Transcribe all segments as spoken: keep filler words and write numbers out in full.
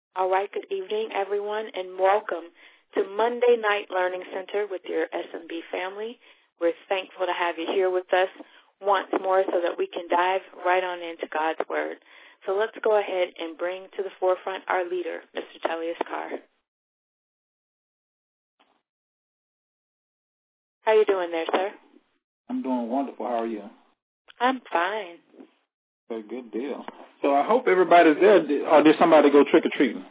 All right, good evening, everyone, and welcome to Monday Night Learning Center with your S M B family. We're thankful to have you here with us once more so that we can dive right on into God's Word. So let's go ahead and bring to the forefront our leader, Mister Tellius Carr. How are you doing there, sir? I'm doing wonderful. How are you? I'm fine. Okay, good deal. So I hope everybody's there. Or did somebody go trick-or-treating?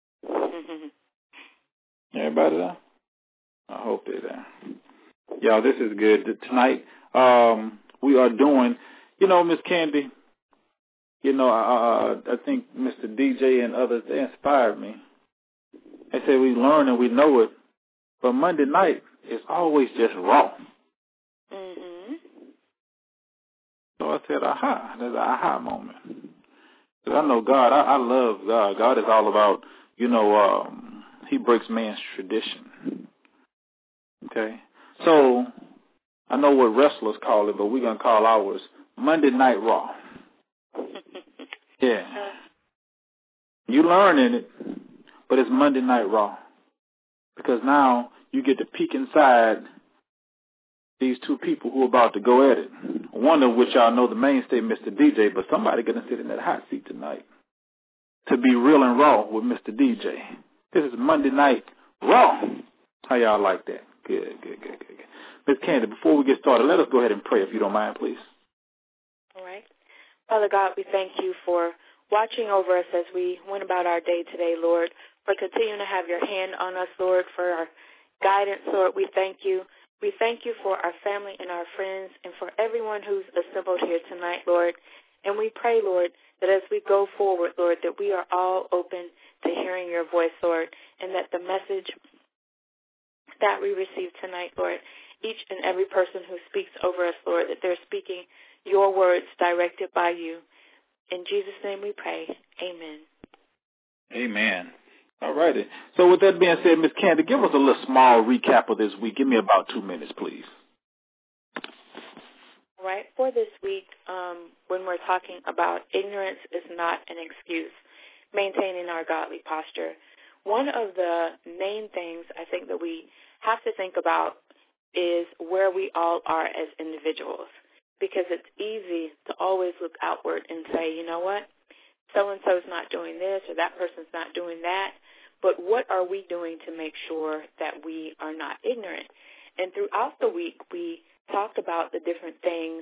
Everybody there? I hope they're there. Y'all, this is good. Tonight, um, we are doing, you know, Miss Candy, you know, uh, I think Mister D J and others, they inspired me. They say we learn and we know it, but Monday night is always just raw. Mm-hmm. So I said, aha, there's an aha moment. Because I know God, I, I love God. God is all about, you know, um, he breaks man's tradition. Okay? So I know what wrestlers call it, but we're going to call ours Monday Night Raw. Yeah. You learning it, but it's Monday Night Raw. Because now you get to peek inside these two people who are about to go at it. One of which y'all know the mainstay, Mister D J, but somebody going to sit in that hot seat tonight to be real and raw with Mister D J. This is Monday Night Raw. How y'all like that? Good, good, good, good, good. Miz Candy, before we get started, let us go ahead and pray if you don't mind, please. All right. Father God, we thank you for watching over us as we went about our day today, Lord, for continuing to have your hand on us, Lord, for our guidance, Lord. We thank you. We thank you for our family and our friends and for everyone who's assembled here tonight, Lord. And we pray, Lord, that as we go forward, Lord, that we are all open to hearing your voice, Lord, and that the message that we receive tonight, Lord, each and every person who speaks over us, Lord, that they're speaking your words directed by you. In Jesus' name we pray. Amen. Amen. All righty. So with that being said, Miz Candy, give us a little small recap of this week. Give me about two minutes, please. All right. For this week, um, when we're talking about ignorance is not an excuse, maintaining our godly posture, one of the main things I think that we have to think about is where we all are as individuals, because it's easy to always look outward and say, you know what, so-and-so's not doing this or that person's not doing that, but what are we doing to make sure that we are not ignorant? And throughout the week, we talked about the different things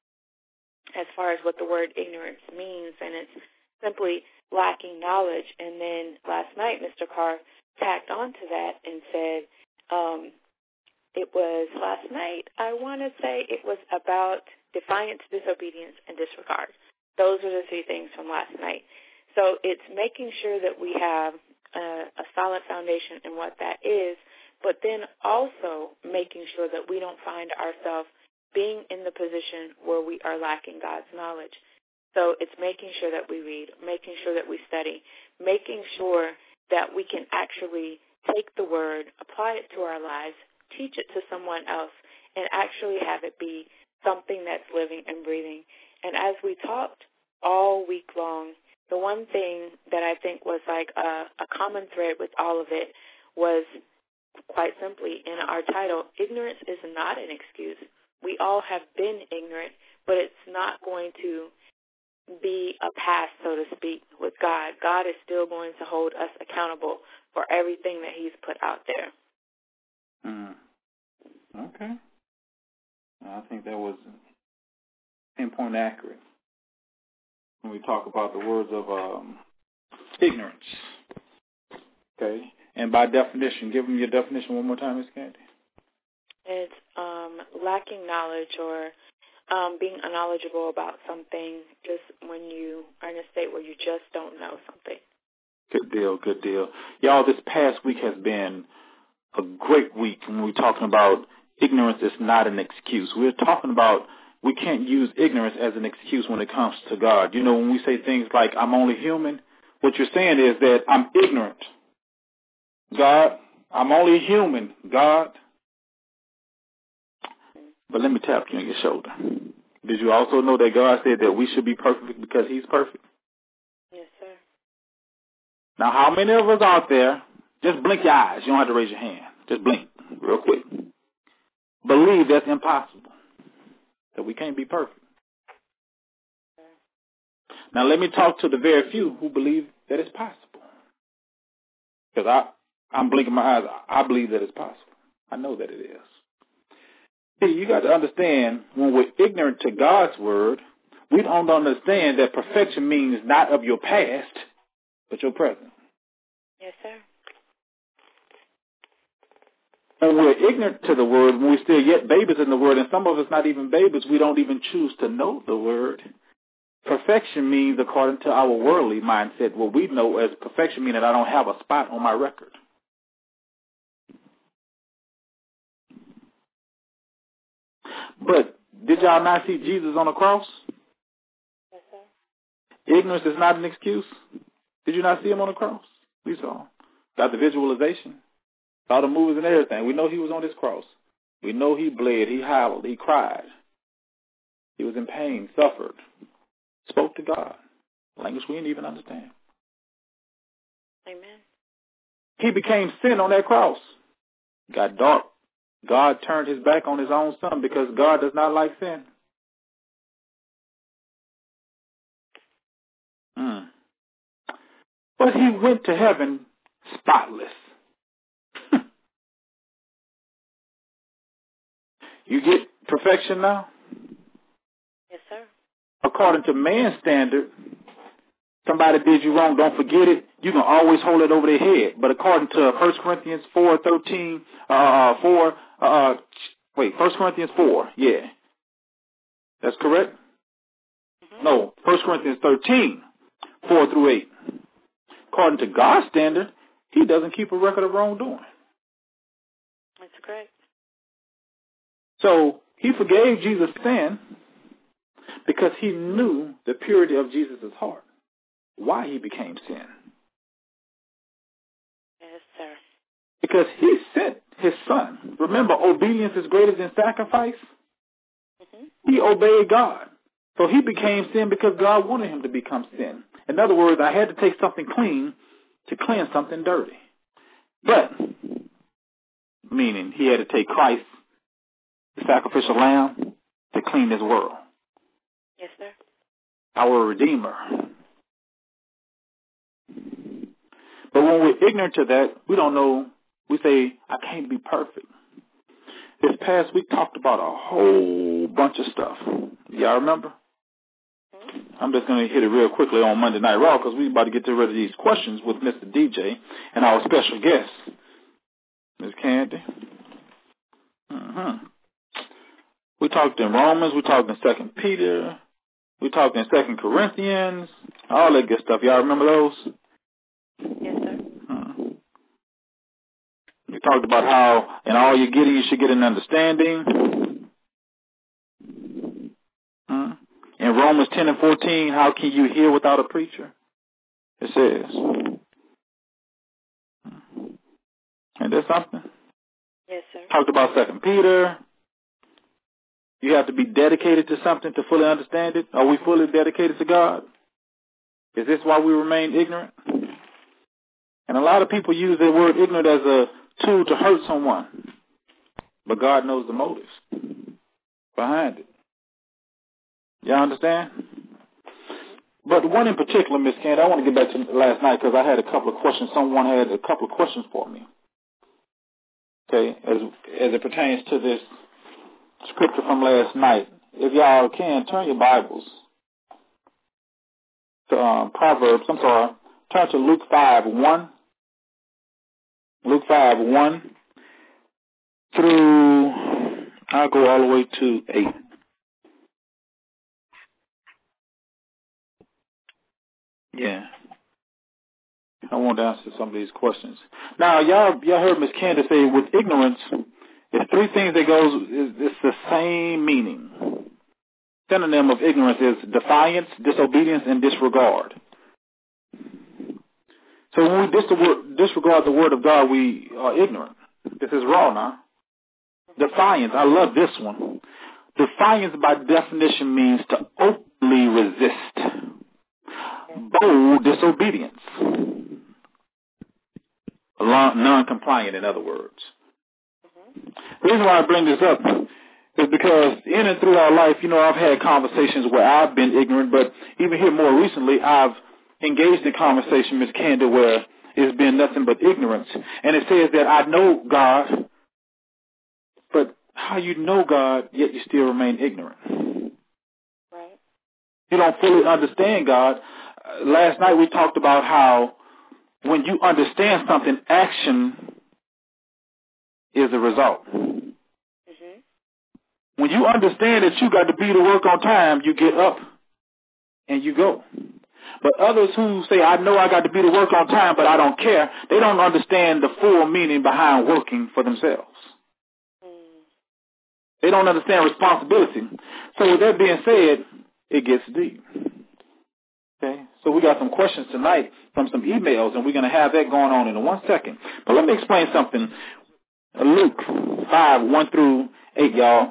as far as what the word ignorance means, and it's simply lacking knowledge. And then last night, Mister Carr tacked on to that and said, um, it was last night, I want to say it was about defiance, disobedience, and disregard. Those are the three things from last night. So it's making sure that we have a, a solid foundation in what that is, but then also making sure that we don't find ourselves being in the position where we are lacking God's knowledge. So it's making sure that we read, making sure that we study, making sure that we can actually take the word, apply it to our lives, teach it to someone else, and actually have it be something that's living and breathing. And as we talked all week long, the one thing that I think was like a, a common thread with all of it was quite simply in our title, ignorance is not an excuse. We all have been ignorant, but it's not going to be a pass, so to speak, with God. God is still going to hold us accountable for everything that he's put out there. Mm. Okay. I think that was pinpoint accurate when we talk about the words of um, ignorance. Okay. And by definition, give them your definition one more time, Miz Candy. It's um, lacking knowledge or um, being unknowledgeable about something just when you are in a state where you just don't know something. Good deal, good deal. Y'all, this past week has been a great week when we're talking about ignorance is not an excuse. We're talking about we can't use ignorance as an excuse when it comes to God. You know, when we say things like, I'm only human, what you're saying is that I'm ignorant. God, I'm only human, God. But let me tap you on your shoulder. Did you also know that God said that we should be perfect because he's perfect? Yes, sir. Now, how many of us out there, just blink your eyes. You don't have to raise your hand. Just blink real quick. Believe that's impossible, that we can't be perfect. Now, let me talk to the very few who believe that it's possible. Because I, I'm blinking my eyes. I believe that it's possible. I know that it is. See, you got to understand, when we're ignorant to God's word, we don't understand that perfection means not of your past, but your present. Yes, sir. When we're ignorant to the word, when we're still yet babies in the word, and some of us not even babies, we don't even choose to know the word. Perfection means, according to our worldly mindset, what we know as perfection means that I don't have a spot on my record. But did y'all not see Jesus on the cross? Yes, sir. Ignorance is not an excuse. Did you not see him on the cross? We saw him. Got the visualization. Saw the movies and everything. We know he was on this cross. We know he bled, he howled, he cried. He was in pain, suffered. Spoke to God. Language we didn't even understand. Amen. He became sin on that cross. Got dark. God turned his back on his own son because God does not like sin. Mm. But he went to heaven spotless. You get perfection now? Yes, sir. According to man's standard, somebody did you wrong, don't forget it. You can always hold it over their head. But according to First Corinthians four thirteen, uh, four, uh, wait, First Corinthians four, yeah. That's correct? Mm-hmm. No, First Corinthians thirteen, four through eight. According to God's standard, he doesn't keep a record of wrongdoing. That's correct. So he forgave Jesus' sin because he knew the purity of Jesus' heart. Why he became sin. Yes, sir. Because he sent his son. Remember, obedience is greater than sacrifice. Mm-hmm. He obeyed God. So he became sin because God wanted him to become sin. In other words, I had to take something clean to cleanse something dirty. But, meaning he had to take Christ, the sacrificial lamb, to clean this world. Yes, sir. Our Redeemer. But when we're ignorant to that, we don't know. We say, I can't be perfect. This past week talked about a whole bunch of stuff. Y'all remember? Mm-hmm. I'm just going to hit it real quickly on Monday Night Raw because we're about to get rid of these questions with Mister D J and our special guest, Miz Candy. Mm-hmm. We talked in Romans. We talked in Second Peter. We talked in Second Corinthians. All that good stuff. Y'all remember those? Yes, sir. Hmm. We talked about how in all you're getting, you should get an understanding. Hmm. In Romans ten and fourteen, how can you hear without a preacher? It says. And there's something. Yes, sir. Talked about Second Peter. You have to be dedicated to something to fully understand it. Are we fully dedicated to God? Is this why we remain ignorant? And a lot of people use the word ignorant as a tool to hurt someone. But God knows the motives behind it. Y'all understand? But one in particular, Miss Candy, I want to get back to last night because I had a couple of questions. Someone had a couple of questions for me. Okay, as as it pertains to this scripture from last night. If y'all can, turn your Bibles to um, Proverbs. I'm sorry. Turn to Luke five one. Luke five one through, I'll go all the way to eight. Yeah. I want to answer some of these questions. Now, y'all, y'all heard Miss Candace say with ignorance, it's three things that goes, it's the same meaning. Synonym of ignorance is defiance, disobedience, and disregard. So when we disregard the word of God, we are ignorant. This is raw now. Defiance, I love this one. Defiance by definition means to openly resist. Bold disobedience. non-compliant, in other words. Mm-hmm. The reason why I bring this up is because in and through our life, you know, I've had conversations where I've been ignorant, but even here more recently, I've engaged in conversation, Miz Candy, where it's been nothing but ignorance. And it says that I know God, but how you know God, yet you still remain ignorant. Right. You don't fully understand God. Uh, last night we talked about how when you understand something, action is the result. Mm-hmm. When you understand that you got to be to work on time, you get up and you go. But others who say, I know I got to be to work on time, but I don't care, they don't understand the full meaning behind working for themselves. Mm. They don't understand responsibility. So with that being said, it gets deep. Okay, so we got some questions tonight from some emails, and we're going to have that going on in one second. But let me explain something. Luke five, one through eight, y'all.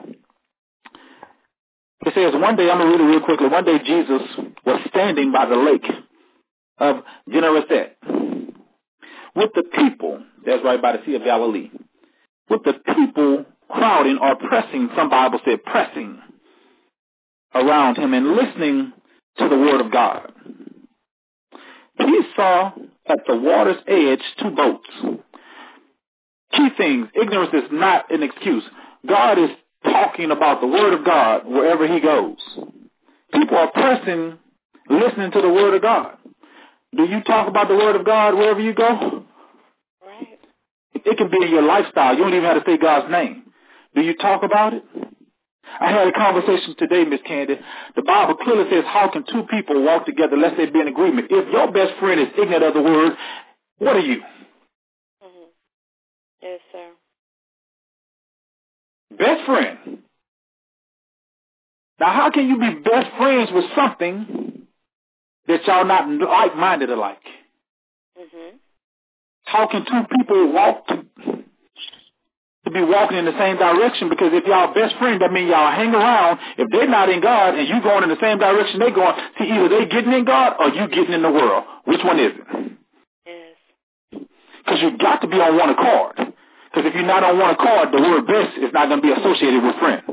It says, one day, I'm going to read it real quickly. One day Jesus was standing by the lake of Gennesaret with the people, that's right by the Sea of Galilee, with the people crowding or pressing, some Bible said pressing, around him and listening to the word of God. He saw at the water's edge two boats. Key things, ignorance is not an excuse. God is talking about the word of God wherever he goes. People are pressing, listening to the word of God. Do you talk about the word of God wherever you go? Right. It can be in your lifestyle. You don't even have to say God's name. Do you talk about it? I had a conversation today, Miss Candy. The Bible clearly says, how can two people walk together unless they be in agreement? If your best friend is ignorant of the word, what are you? Mm-hmm. Yes, sir. Best friend. Now, how can you be best friends with something that y'all not like-minded alike? Mm-hmm. How can two people walk to, to be walking in the same direction? Because if y'all best friend, that means y'all hang around. If they're not in God and you going in the same direction they're going, see, either they getting in God or you getting in the world. Which one is it? Yes. Because you got to be on one accord. Because if you're not on one accord, the word best is not going to be associated with friend.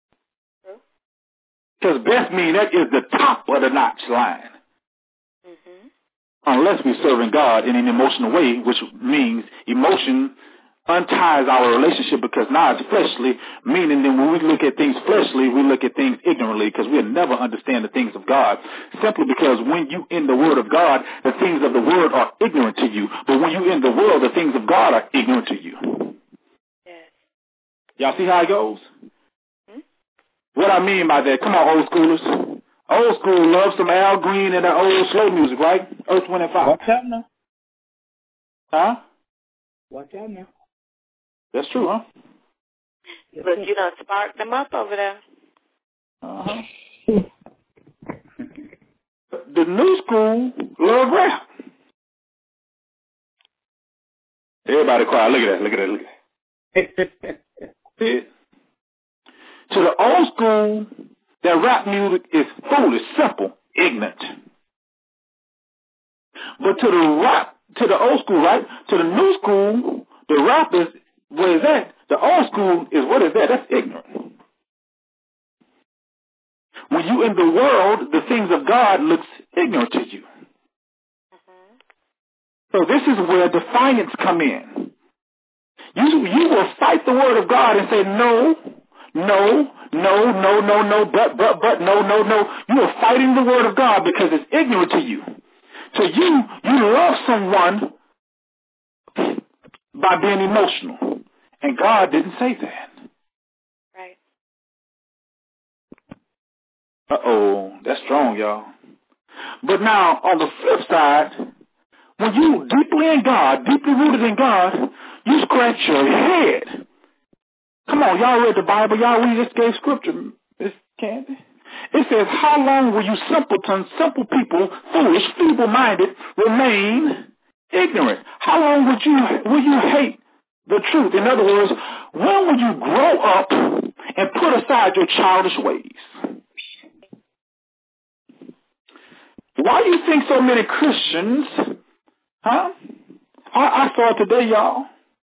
Because best means that is the top of the notch line. Mm-hmm. Unless we're serving God in an emotional way, which means emotion unties our relationship because now it's fleshly, meaning that when we look at things fleshly, we look at things ignorantly because we'll never understand the things of God. Simply because when you in the Word of God, the things of the Word are ignorant to you. But when you in the world, the things of God are ignorant to you. Yes. Y'all see how it goes? Hmm? What I mean by that, come on, old schoolers. Old school loves some Al Green and that old slow music, right? Earth, Wind, and Fire. Watch out now. Huh? Watch out now. That's true, huh? Look, you done sparked them up over there. Uh-huh. The new school love rap. Everybody quiet. Look at that. Look at that. Look at that. See? To the old school, that rap music is foolish, simple, ignorant. But to the rap, to the old school, right? To the new school, the rap is, what is that? The old school is, what is that? That's ignorant. When you in the world, the things of God looks ignorant to you. Mm-hmm. So this is where defiance come in. You, you will fight the word of God and say, no, no, no, no, no, no, but, but, but, no, no, no. You are fighting the word of God because it's ignorant to you. To you, you love someone by being emotional. And God didn't say that. Right. Uh-oh, that's strong, y'all. But now, on the flip side, when you deeply in God, deeply rooted in God, you scratch your head. Come on, y'all read the Bible. Y'all read this gave scripture, Miss Candy. It says, how long will you simpletons, simple people, foolish, feeble-minded, remain ignorant? How long would you will you hate the truth? In other words, when will you grow up and put aside your childish ways? Why do you think so many Christians, huh, I, I saw it today, y'all.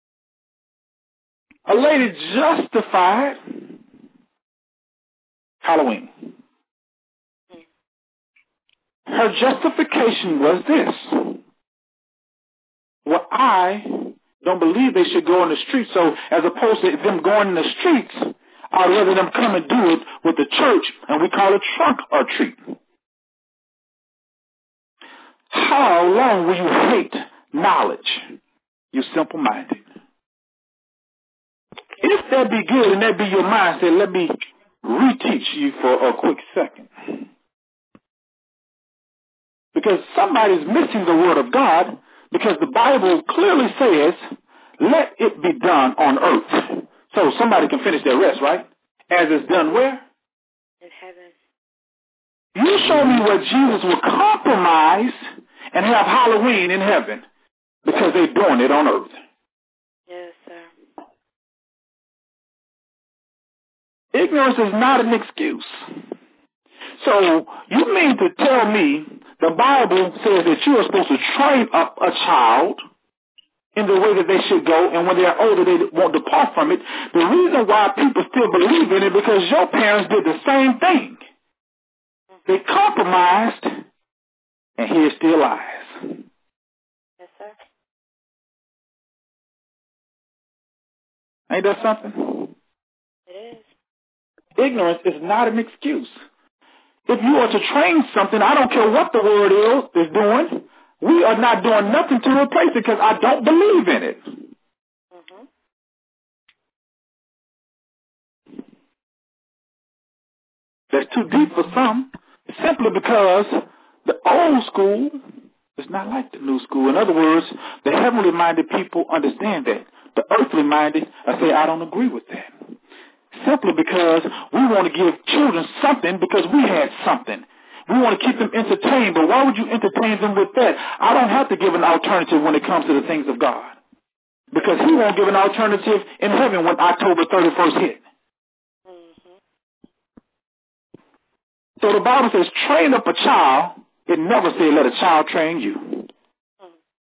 A lady justified Halloween. Her justification was this. Well, I don't believe they should go in the streets, so as opposed to them going in the streets, I'd rather them come and do it with the church, and we call it trunk or treat. How long will you hate knowledge, you simple-minded? If that be good and that be your mindset, let me reteach you for a quick second. Because somebody's missing the word of God, because the Bible clearly says, let it be done on earth. So somebody can finish their rest, right? As it's done where? In heaven. You show me where Jesus will compromise and have Halloween in heaven because they're doing it on earth. Yes, sir. Ignorance is not an excuse. So you mean to tell me the Bible says that you are supposed to train up a child in the way that they should go, and when they're older, they won't depart from it. The reason why people still believe in it because your parents did the same thing. They compromised, and here still lies. Yes, sir. Ain't that something? It is. Ignorance is not an excuse. If you are to train something, I don't care what the word is, is doing, we are not doing nothing to replace it because I don't believe in it. Mm-hmm. That's too deep for some, simply because the old school is not like the new school. In other words, the heavenly-minded people understand that. The earthly-minded, I say, I don't agree with that. Simply because we want to give children something because we had something. We want to keep them entertained, but why would you entertain them with that? I don't have to give an alternative when it comes to the things of God. Because he won't give an alternative in heaven when October thirty-first hit. Mm-hmm. So the Bible says, train up a child. It never said let a child train you. Mm-hmm.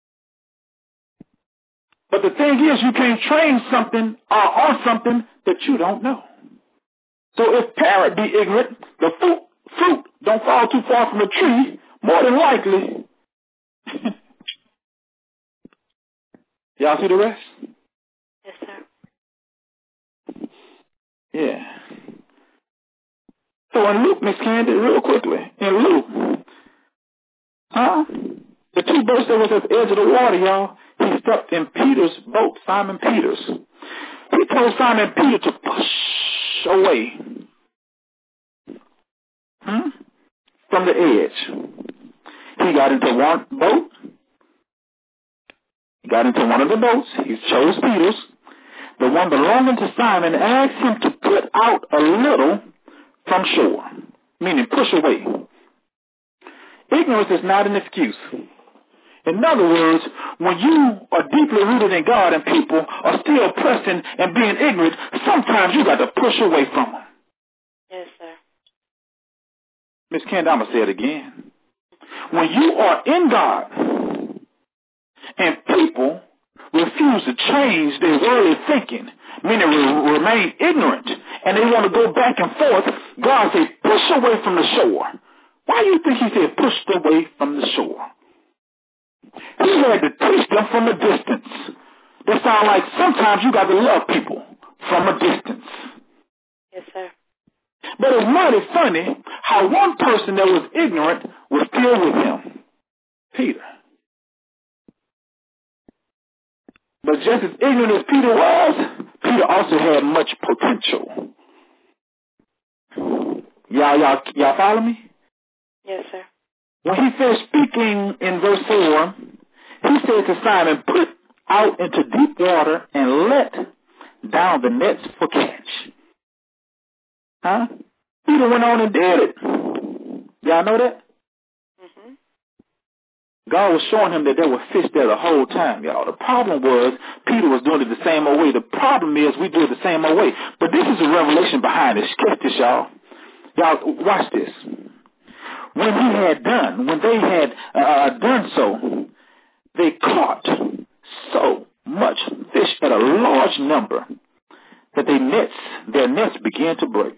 But the thing is, you can't train something or on something that you don't know. So if parent be ignorant, the fruit, fruit don't fall too far from the tree, more than likely. Y'all see the rest? Yes, sir. Yeah. So in Luke, Miss Candy, real quickly, in Luke, huh? The two boats that was at the edge of the water, y'all, he stepped in Peter's boat, Simon Peter's. He told Simon Peter to push away hmm, from the edge. He got into one boat. He got into one of the boats. He chose Peter's. The one belonging to Simon asked him to put out a little from shore, meaning push away. Ignorance is not an excuse. In other words, when you are deeply rooted in God and people are still pressing and being ignorant, sometimes you got to push away from them. Yes, sir. Miss Candy, I'm going to say it again. When you are in God and people refuse to change their worldly thinking, meaning re- remain ignorant, and they want to go back and forth, God said, push away from the shore. Why do you think he said push away from the shore? He had to teach them from a distance. That sounds like sometimes you got to love people from a distance. Yes, sir. But it's mighty funny how one person that was ignorant was still with him, Peter. But just as ignorant as Peter was, Peter also had much potential. Y'all, y'all, y'all follow me? Yes, sir. When he finished speaking in verse four, he said to Simon, put out into deep water and let down the nets for catch. Huh? Peter went on and did it. Y'all know that? Mm-hmm. God was showing him that there were fish there the whole time, y'all. The problem was Peter was doing it the same old way. The problem is we do it the same old way. But this is a revelation behind this. Catch this, y'all. Y'all, watch this. When he had done, when they had uh, done so, they caught much fish at a large number that they nets, their nets began to break.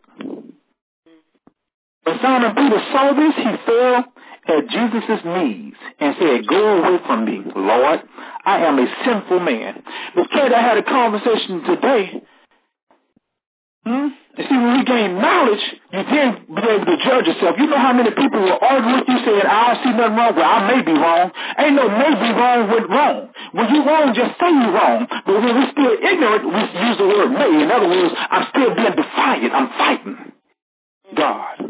When Simon Peter saw this, he fell at Jesus' knees and said, "Go away from me, Lord. I am a sinful man." But Kate, I had a conversation today. Hmm? And see, when we gain knowledge, you then be able to judge yourself. You know how many people will argue with you saying, "I don't see nothing wrong." Well, I may be wrong. Ain't no may be wrong with wrong. When you're wrong, just say you're wrong. But when we're still ignorant, we use the word may. In other words, I'm still being defiant. I'm fighting God.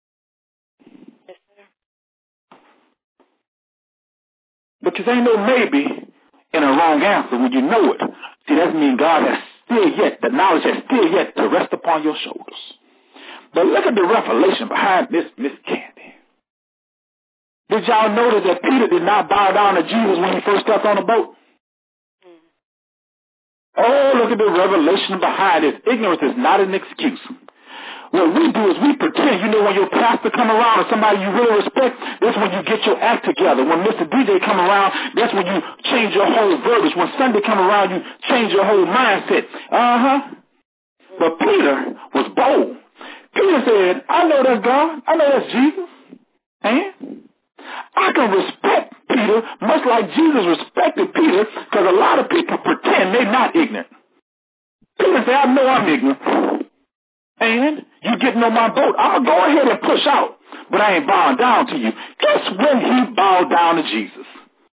Because ain't no maybe in a wrong answer when you know it. See, that means God has still yet, the knowledge has still yet to rest upon your shoulders. But look at the revelation behind this, Miss Candy. Did y'all notice that Peter did not bow down to Jesus when he first stepped on the boat? Oh, look at the revelation behind it. Ignorance is not an excuse. What we do is we pretend. You know, when your pastor come around or somebody you really respect, that's when you get your act together. When Mister D J come around, that's when you change your whole verbiage. When Sunday come around, you change your whole mindset. Uh-huh. But Peter was bold. Peter said, "I know that's God. I know that's Jesus. And I can respect Peter much like Jesus respected Peter, because a lot of people pretend they're not ignorant." Peter said, "I know I'm ignorant. And you getting on my boat. I'll go ahead and push out, but I ain't bowing down to you." Guess when he bowed down to Jesus?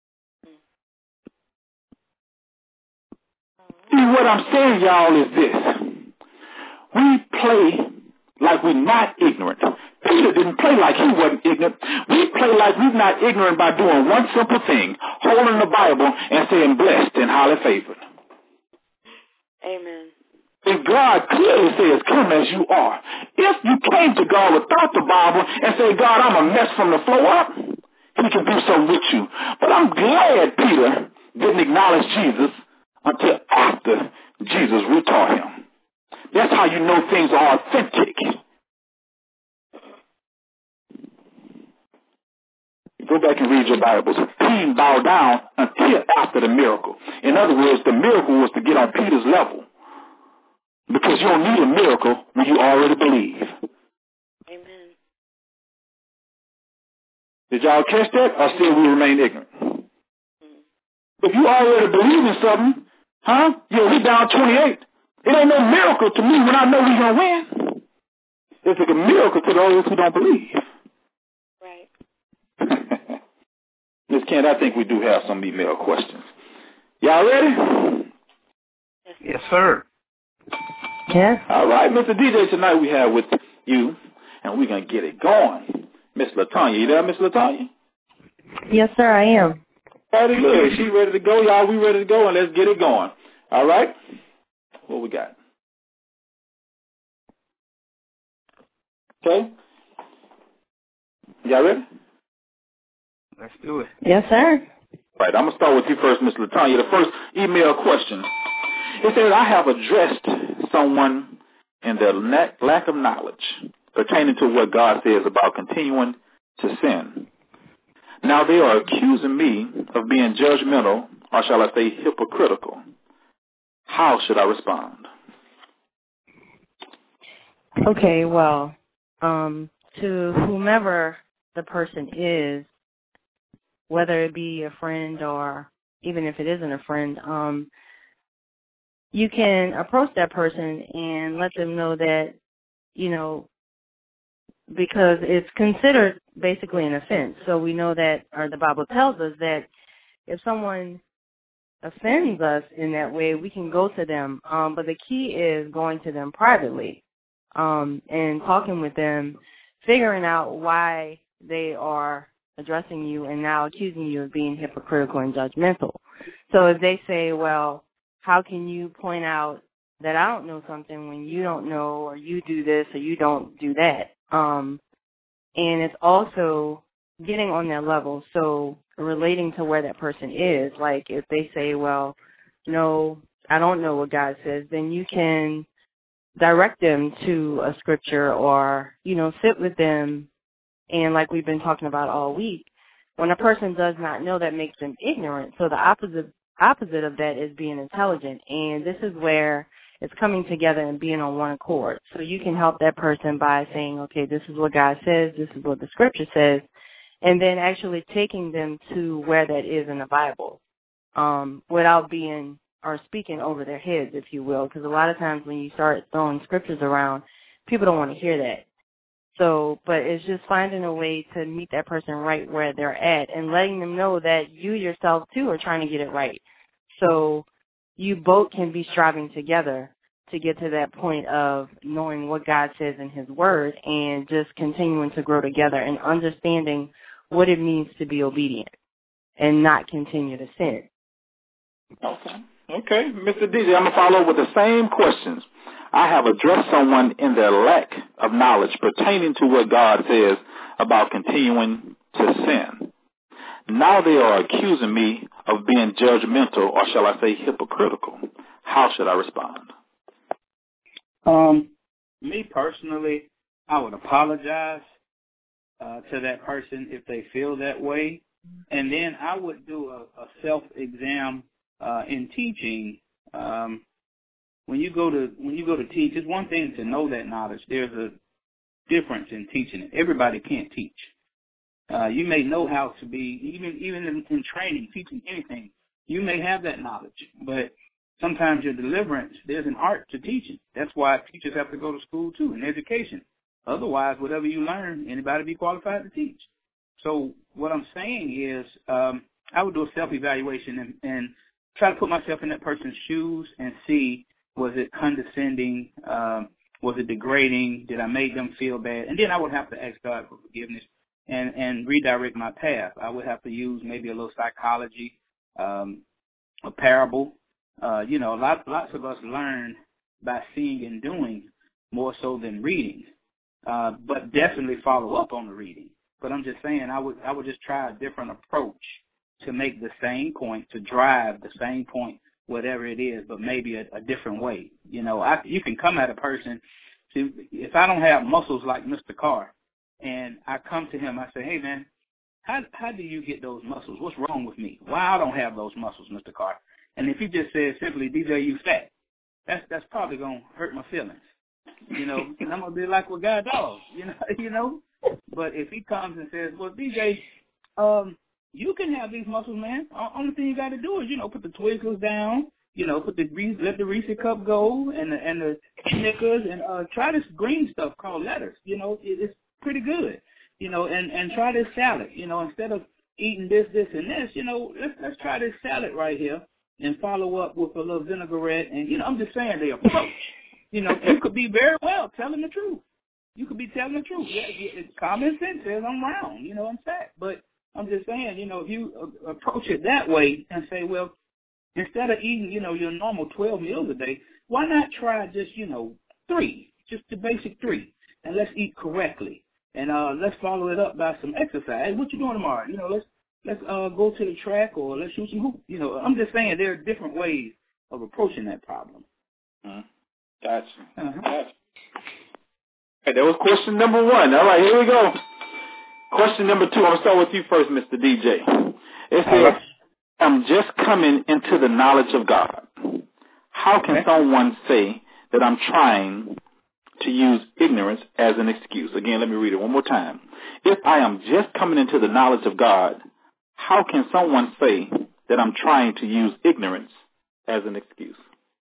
See, what I'm saying, y'all, is this. We play like we're not ignorant. Peter didn't play like he wasn't ignorant. We play like we're not ignorant by doing one simple thing, holding the Bible and saying blessed and highly favored. Amen. And God clearly says, "Come as you are." If you came to God without the Bible and say, "God, I'm a mess from the floor up," he can do something with you. But I'm glad Peter didn't acknowledge Jesus until after Jesus retaught him. That's how you know things are authentic. Go back and read your Bibles. He didn't bow down until after the miracle. In other words, the miracle was to get on Peter's level. Because you don't need a miracle when you already believe. Amen. Did y'all catch that? Or still we remain ignorant? Mm. If you already believe in something, huh? Yeah, we down twenty-eight. It ain't no miracle to me when I know we're going to win. It's like a miracle to those who don't believe. Right. Miz Kent, I think we do have some email questions. Y'all ready? Yes, sir. Yes. All right, Mister D J, tonight we have with you, and we're going to get it going. Miss LaTanya, you there, Miss LaTanya? Yes, sir, I am. All right, look, she ready to go. Y'all, we ready to go, and let's get it going. All right? What we got? Okay? Y'all ready? Let's do it. Yes, sir. Right, I'm going to start with you first, Miss LaTanya. The first email question. It says, "I have addressed someone in their lack of knowledge pertaining to what God says about continuing to sin. Now they are accusing me of being judgmental, or shall I say hypocritical. How should I respond?" Okay, well, um, to whomever the person is, whether it be a friend or even if it isn't a friend, um, you can approach that person and let them know that, you know, because it's considered basically an offense. So we know that, or the Bible tells us that if someone offends us in that way, we can go to them. Um, but the key is going to them privately um, and talking with them, figuring out why they are addressing you and now accusing you of being hypocritical and judgmental. So if they say, well, how can you point out that I don't know something when you don't know, or you do this or you don't do that? Um, and it's also getting on their level, so relating to where that person is. Like if they say, well, no, I don't know what God says, then you can direct them to a scripture or, you know, sit with them. And like we've been talking about all week, when a person does not know, that makes them ignorant. So the opposite opposite of that is being intelligent. And this is where it's coming together and being on one accord. So you can help that person by saying, okay, this is what God says, this is what the scripture says, and then actually taking them to where that is in the Bible, um, without being or speaking over their heads, if you will, because a lot of times when you start throwing scriptures around, people don't want to hear that. So, but it's just finding a way to meet that person right where they're at and letting them know that you yourself, too, are trying to get it right. So you both can be striving together to get to that point of knowing what God says in his word and just continuing to grow together and understanding what it means to be obedient and not continue to sin. Okay. Okay. Mister D J, I'm going to follow with the same questions. I have addressed someone in their lack of knowledge pertaining to what God says about continuing to sin. Now they are accusing me of being judgmental, or shall I say hypocritical. How should I respond? Um, me personally, I would apologize uh, to that person if they feel that way, and then I would do a, a self-exam uh, in teaching. Um, when you go to when you go to teach, it's one thing to know that knowledge. There's a difference in teaching it. Everybody can't teach. Uh, you may know how to be, even even in, in training, teaching anything, you may have that knowledge, but sometimes your deliverance, there's an art to teaching. That's why teachers have to go to school, too, in education. Otherwise, whatever you learn, anybody be qualified to teach. So what I'm saying is um, I would do a self-evaluation and, and try to put myself in that person's shoes and see, was it condescending, um, was it degrading, did I make them feel bad? And then I would have to ask God for forgiveness and, and redirect my path. I would have to use maybe a little psychology, um, a parable. Uh, you know, lots, lots of us learn by seeing and doing more so than reading, uh, but definitely follow up on the reading. But I'm just saying I would I would just try a different approach to make the same point, to drive the same point, whatever it is, but maybe a, a different way. You know, I, you can come at a person, to, if I don't have muscles like Mister Carr, and I come to him, I say, hey, man, how how do you get those muscles? What's wrong with me? Why I don't have those muscles, Mister Carr? And if he just says simply, D J, you fat, that's that's probably gonna hurt my feelings, you know. And I'm gonna be like, well, God, dog, you know, you know. But if he comes and says, well, D J, um, you can have these muscles, man. Only thing you got to do is, you know, put the Twizzlers down, you know, put the let the Reese cup go, and the and the Snickers, and uh, try this green stuff called lettuce. You know, it, it's pretty good, you know, and and try this salad. You know, instead of eating this, this, and this, you know, let's let's try this salad right here. And follow up with a little vinaigrette. And, you know, I'm just saying the approach. You know, you could be very well telling the truth. You could be telling the truth. Yeah, it's common sense says I'm round, you know, I'm fat. But I'm just saying, you know, if you uh, approach it that way and say, well, instead of eating, you know, your normal twelve meals a day, why not try just, you know, three, just the basic three, and let's eat correctly. And uh, let's follow it up by some exercise. Hey, what you doing tomorrow? You know, let's Let's uh, go to the track or let's shoot some hoops. You know, I'm just saying there are different ways of approaching that problem. Mm-hmm. Gotcha. Uh-huh. Gotcha. Okay, that was question number one. All right, here we go. Question number two. I'm going to start with you first, Mister D J. It says, right. I'm just coming into the knowledge of God. How can okay. someone say that I'm trying to use ignorance as an excuse? Again, let me read it one more time. If I am just coming into the knowledge of God, how can someone say that I'm trying to use ignorance as an excuse?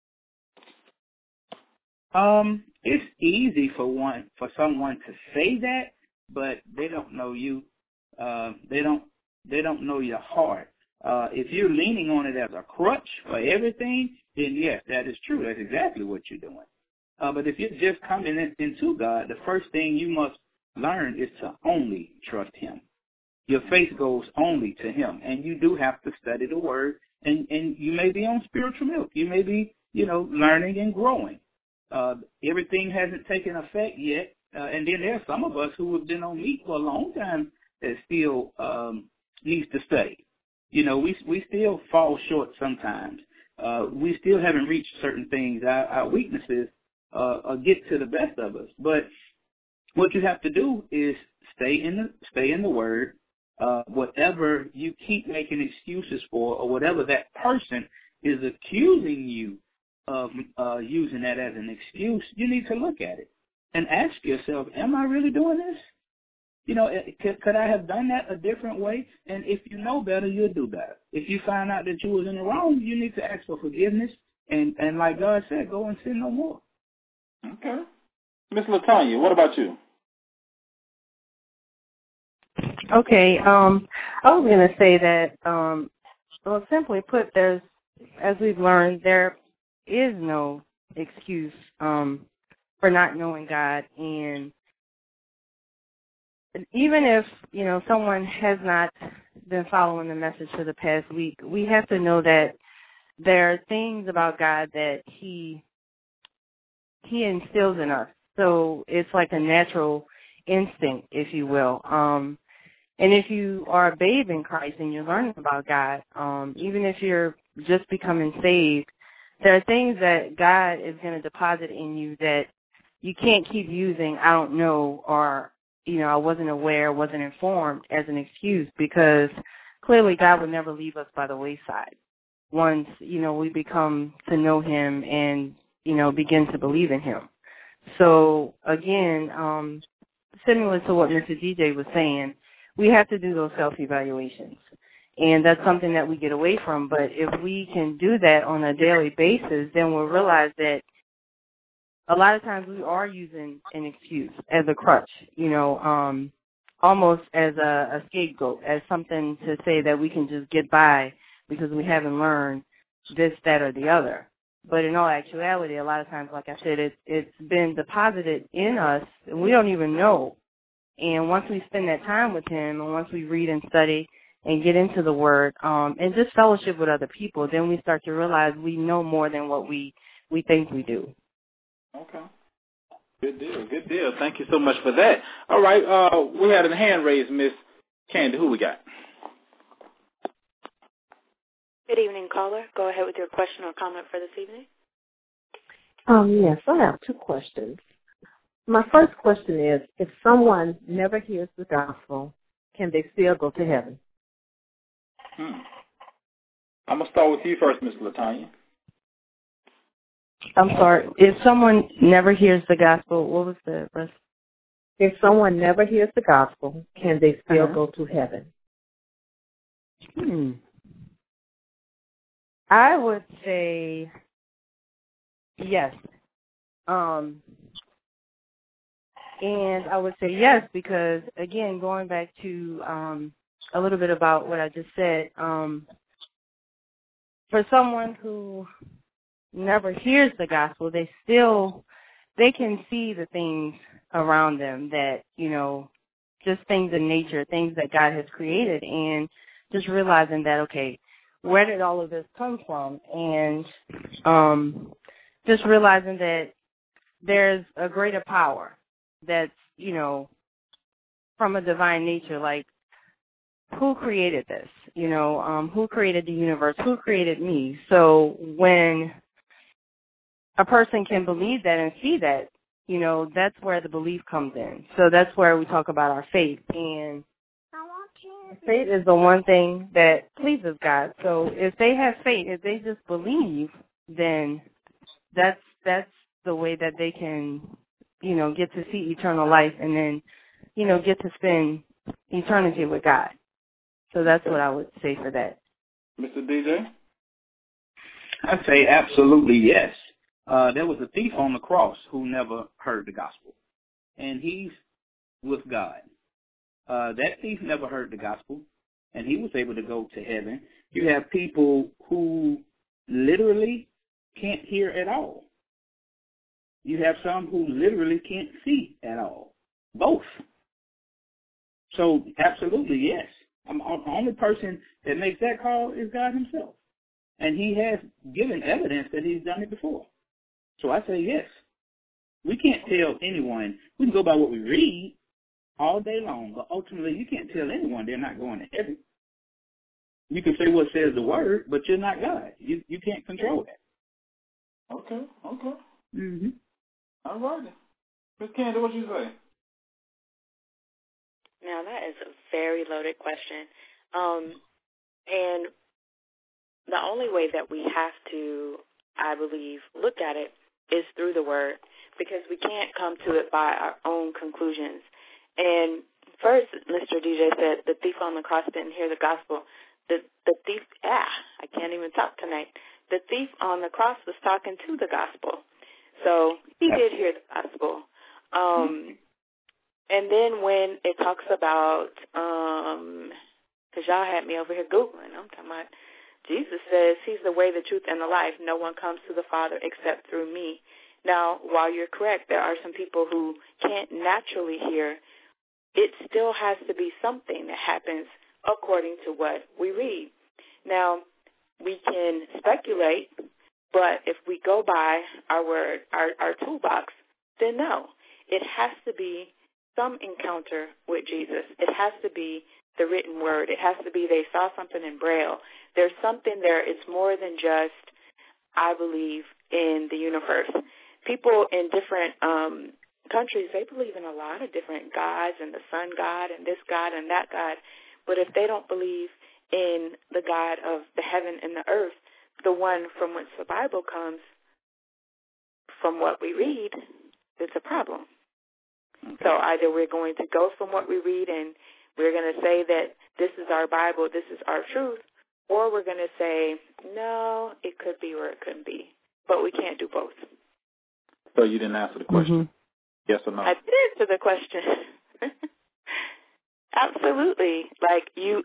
Um, it's easy for one for someone to say that, but they don't know you. Uh, they don't they don't know your heart. Uh, if you're leaning on it as a crutch for everything, then yes, that is true. That's exactly what you're doing. Uh, but if you're just coming in, into God, the first thing you must learn is to only trust Him. Your faith goes only to Him, and you do have to study the Word, and, and you may be on spiritual milk. You may be, you know, learning and growing. Uh, everything hasn't taken effect yet, uh, and then there are some of us who have been on meat for a long time that still um, needs to study. You know, we we still fall short sometimes. Uh, we still haven't reached certain things. Our, our weaknesses uh, uh, get to the best of us, but what you have to do is stay in the stay in the Word. uh, whatever you keep making excuses for, or whatever that person is accusing you of uh, using that as an excuse, you need to look at it and ask yourself, am I really doing this? You know, could, could I have done that a different way? And if you know better, you'll do better. If you find out that you was in the wrong, you need to ask for forgiveness. And, and like God said, go and sin no more. Okay. Miss LaTanya, what about you? Okay. Um, I was going to say that, um, well, simply put, there's, as we've learned, there is no excuse um, for not knowing God. And even if, you know, someone has not been following the message for the past week, we have to know that there are things about God that he he instills in us. So it's like a natural instinct, if you will. Um, and if you are a babe in Christ and you're learning about God, um, even if you're just becoming saved, there are things that God is going to deposit in you that you can't keep using, I don't know, or, you know, I wasn't aware, wasn't informed as an excuse, because clearly God would never leave us by the wayside once, you know, we become to know him and, you know, begin to believe in him. So, again, um, similar to what Mister D J was saying, we have to do those self-evaluations. And that's something that we get away from. But if we can do that on a daily basis, then we'll realize that a lot of times we are using an excuse as a crutch, you know, um, almost as a, a scapegoat, as something to say that we can just get by because we haven't learned this, that, or the other. But in all actuality, a lot of times, like I said, it, it's been deposited in us, and we don't even know. And once we spend that time with him, and once we read and study and get into the Word, um, and just fellowship with other people, then we start to realize we know more than what we, we think we do. Okay. Good deal. Good deal. Thank you so much for that. All right. Uh, we had a hand raised, Miss Candy. Who we got? Good evening, caller. Go ahead with your question or comment for this evening. Um, yes, I have two questions. My first question is, if someone never hears the gospel, can they still go to heaven? Hmm. I'm going to start with you first, Miss LaTanya. I'm sorry. If someone never hears the gospel, what was the rest? If someone never hears the gospel, can they still uh-huh. go to heaven? Hmm. I would say yes. Um, and I would say yes because, again, going back to um, a little bit about what I just said, um, for someone who never hears the gospel, they still, they can see the things around them that, you know, just things in nature, things that God has created, and just realizing that, okay, where did all of this come from? And um, just realizing that there's a greater power that's, you know, from a divine nature, like who created this? You know, um, who created the universe? Who created me? So when a person can believe that and see that, you know, that's where the belief comes in. So that's where we talk about our faith. And faith is the one thing that pleases God. So if they have faith, if they just believe, then that's that's the way that they can, you know, get to see eternal life and then, you know, get to spend eternity with God. So that's what I would say for that. Mister D J? I'd say absolutely yes. Uh, there was a thief on the cross who never heard the gospel, and he's with God. Uh, that thief never heard the gospel, and he was able to go to heaven. You have people who literally can't hear at all. You have some who literally can't see at all. Both. So absolutely yes. I'm, I'm, the only person that makes that call is God himself. And he has given evidence that he's done it before. So I say yes. We can't tell anyone. We can go by what we read all day long, but ultimately you can't tell anyone they're not going to heaven. You can say what says the word, but you're not God. You you can't control that. Okay, okay. Mm-hmm. All right. Miss Candy, what you say? Now, that is a very loaded question. Um, and the only way that we have to, I believe, look at it is through the Word, because we can't come to it by our own conclusions. And first, Mister D J said the thief on the cross didn't hear the gospel. The the thief, ah, I can't even talk tonight. The thief on the cross was talking to the gospel. So he did hear the gospel. Um, and then when it talks about, um, because y'all had me over here Googling, I'm talking about, Jesus says he's the way, the truth, and the life. No one comes to the Father except through me. Now, while you're correct, there are some people who can't naturally hear. It still has to be something that happens according to what we read. Now, we can speculate, but if we go by our word, our, our toolbox, then no. It has to be some encounter with Jesus. It has to be the written word. It has to be they saw something in Braille. There's something there. It's more than just, I believe, in the universe. People in different um, countries, they believe in a lot of different gods, and the sun god and this god and that god. But if they don't believe in the God of the heaven and the earth, the one from which the Bible comes, from what we read, it's a problem. Okay. So either we're going to go from what we read and we're going to say that this is our Bible, this is our truth, or we're going to say, no, it could be or it couldn't be. But we can't do both. So you didn't answer the question. Mm-hmm. Yes or no? I did answer the question. Absolutely. Like you,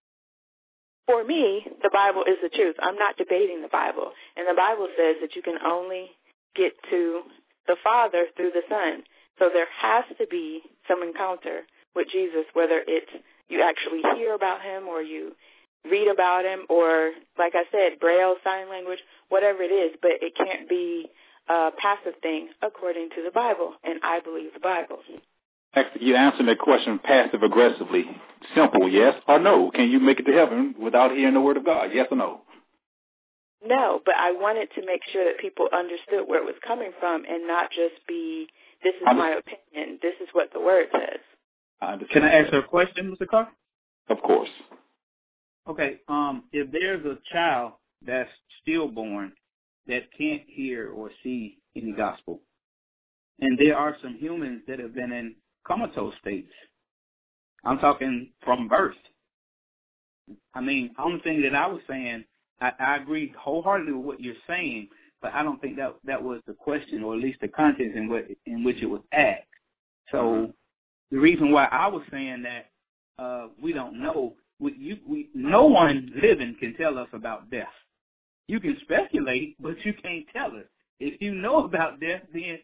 for me, the Bible is the truth. I'm not debating the Bible. And the Bible says that you can only get to the Father through the Son. So there has to be some encounter with Jesus, whether it's you actually hear about him or you read about him or, like I said, Braille, sign language, whatever it is, but it can't be a passive thing according to the Bible, and I believe the Bible. You answered that question passive-aggressively. Simple, yes or no. Can you make it to heaven without hearing the word of God, yes or no? No, but I wanted to make sure that people understood where it was coming from and not just be, this is my opinion, this is what the word says. I Can I ask her a question, Mister Carr? Of course. Okay, um, if there's a child that's stillborn that can't hear or see any gospel, and there are some humans that have been in comatose states, I'm talking from birth. I mean, the only thing that I was saying, I, I agree wholeheartedly with what you're saying, but I don't think that that was the question, or at least the context in, what, in which it was asked. So mm-hmm. the reason why I was saying that uh, we don't know, we, you, we, no one living can tell us about death. You can speculate, but you can't tell us. If you know about death, then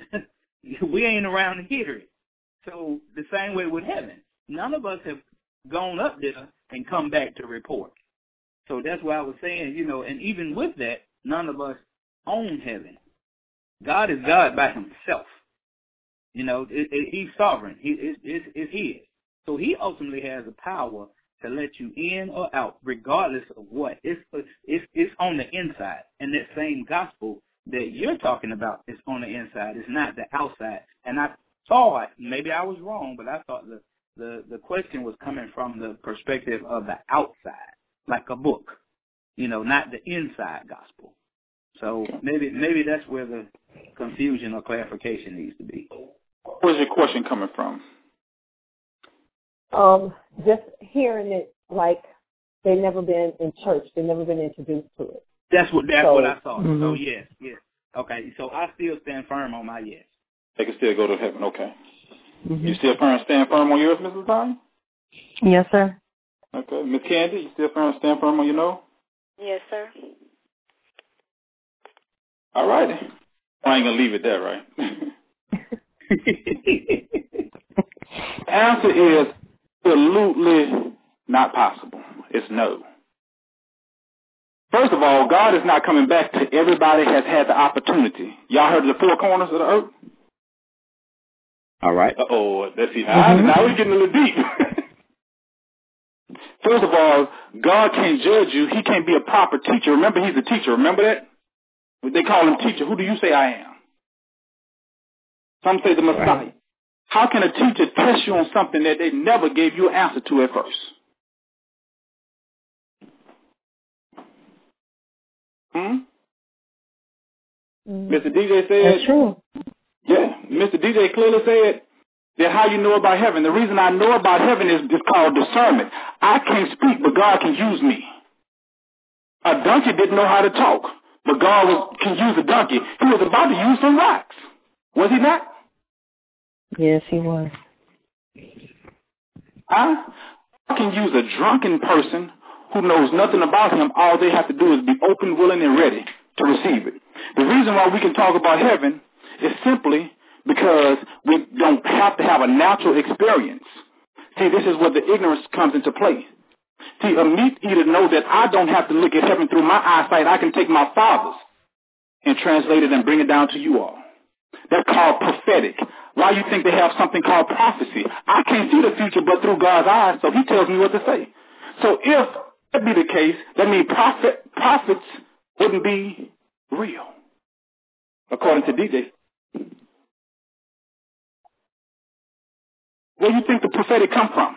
we ain't around to hear it. So the same way with heaven. None of us have gone up there and come back to report. So that's why I was saying, you know, and even with that, none of us own heaven. God is God by himself. You know, it, it, he's sovereign. He, it, it, it's his. So he ultimately has the power to let you in or out, regardless of what. It's, it's, it's on the inside. And that same gospel that you're talking about is on the inside. It's not the outside. And I thought, maybe I was wrong, but I thought the, the, the question was coming from the perspective of the outside, like a book, you know, not the inside gospel. So maybe maybe that's where the confusion or clarification needs to be. Where's your question coming from? Um, just hearing it like they've never been in church, they've never been introduced to it. That's what that's so, what I thought. Mm-hmm. So yes, yes. Okay, so I still stand firm on my yes. They can still go to heaven. Okay. Mm-hmm. You still firm, stand firm on yours, Missus Tanya? Yes, sir. Okay. Miss Candy, you still firm, stand firm on your no? Yes, sir. All righty. I ain't gonna leave it there, right? The answer is absolutely not possible. It's no. First of all, God is not coming back till everybody has had the opportunity. Y'all heard of the four corners of the earth? All right. Uh-oh, let's see. Mm-hmm. Now we're getting a little deep. First of all, God can't judge you. He can't be a proper teacher. Remember, he's a teacher. Remember that? They call him teacher. Who do you say I am? Some say the Messiah. How can a teacher test you on something that they never gave you an answer to at first? Hmm? Mm. Mister D J said... That's true. Yeah, Mister D J clearly said that how you know about heaven. The reason I know about heaven is just called discernment. I can't speak, but God can use me. A donkey didn't know how to talk, but God was, can use a donkey. He was about to use some rocks. Was he not? Yes, he was. I can use a drunken person who knows nothing about him. All they have to do is be open, willing, and ready to receive it. The reason why we can talk about heaven is simply because we don't have to have a natural experience. See, this is where the ignorance comes into play. See, a meat eater knows that I don't have to look at heaven through my eyesight. I can take my Father's and translate it and bring it down to you all. That's called prophetic. Why you think they have something called prophecy? I can't see the future but through God's eyes, so he tells me what to say. So if that be the case, that means prophet, prophets wouldn't be real, according to D J. Where do you think the prophetic come from?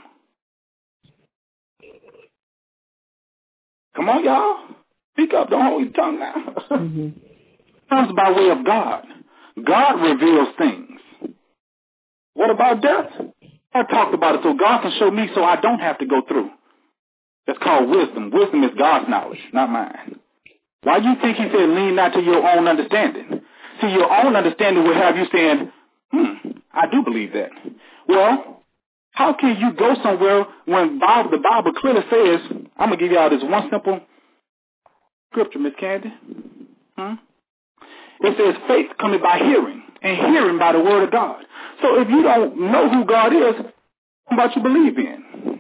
Come on, y'all. Speak up. Don't hold your tongue now. Mm-hmm. It comes by way of God. God reveals things. What about death? I talked about it so God can show me so I don't have to go through. That's called wisdom. Wisdom is God's knowledge, not mine. Why do you think he said lean not to your own understanding? See, your own understanding will have you saying, hmm, I do believe that. Well, how can you go somewhere when Bible, the Bible clearly says, I'm going to give you all this one simple scripture, Miss Candy. Hmm? It says faith coming by hearing, and hearing by the word of God. So if you don't know who God is, what about you believe in?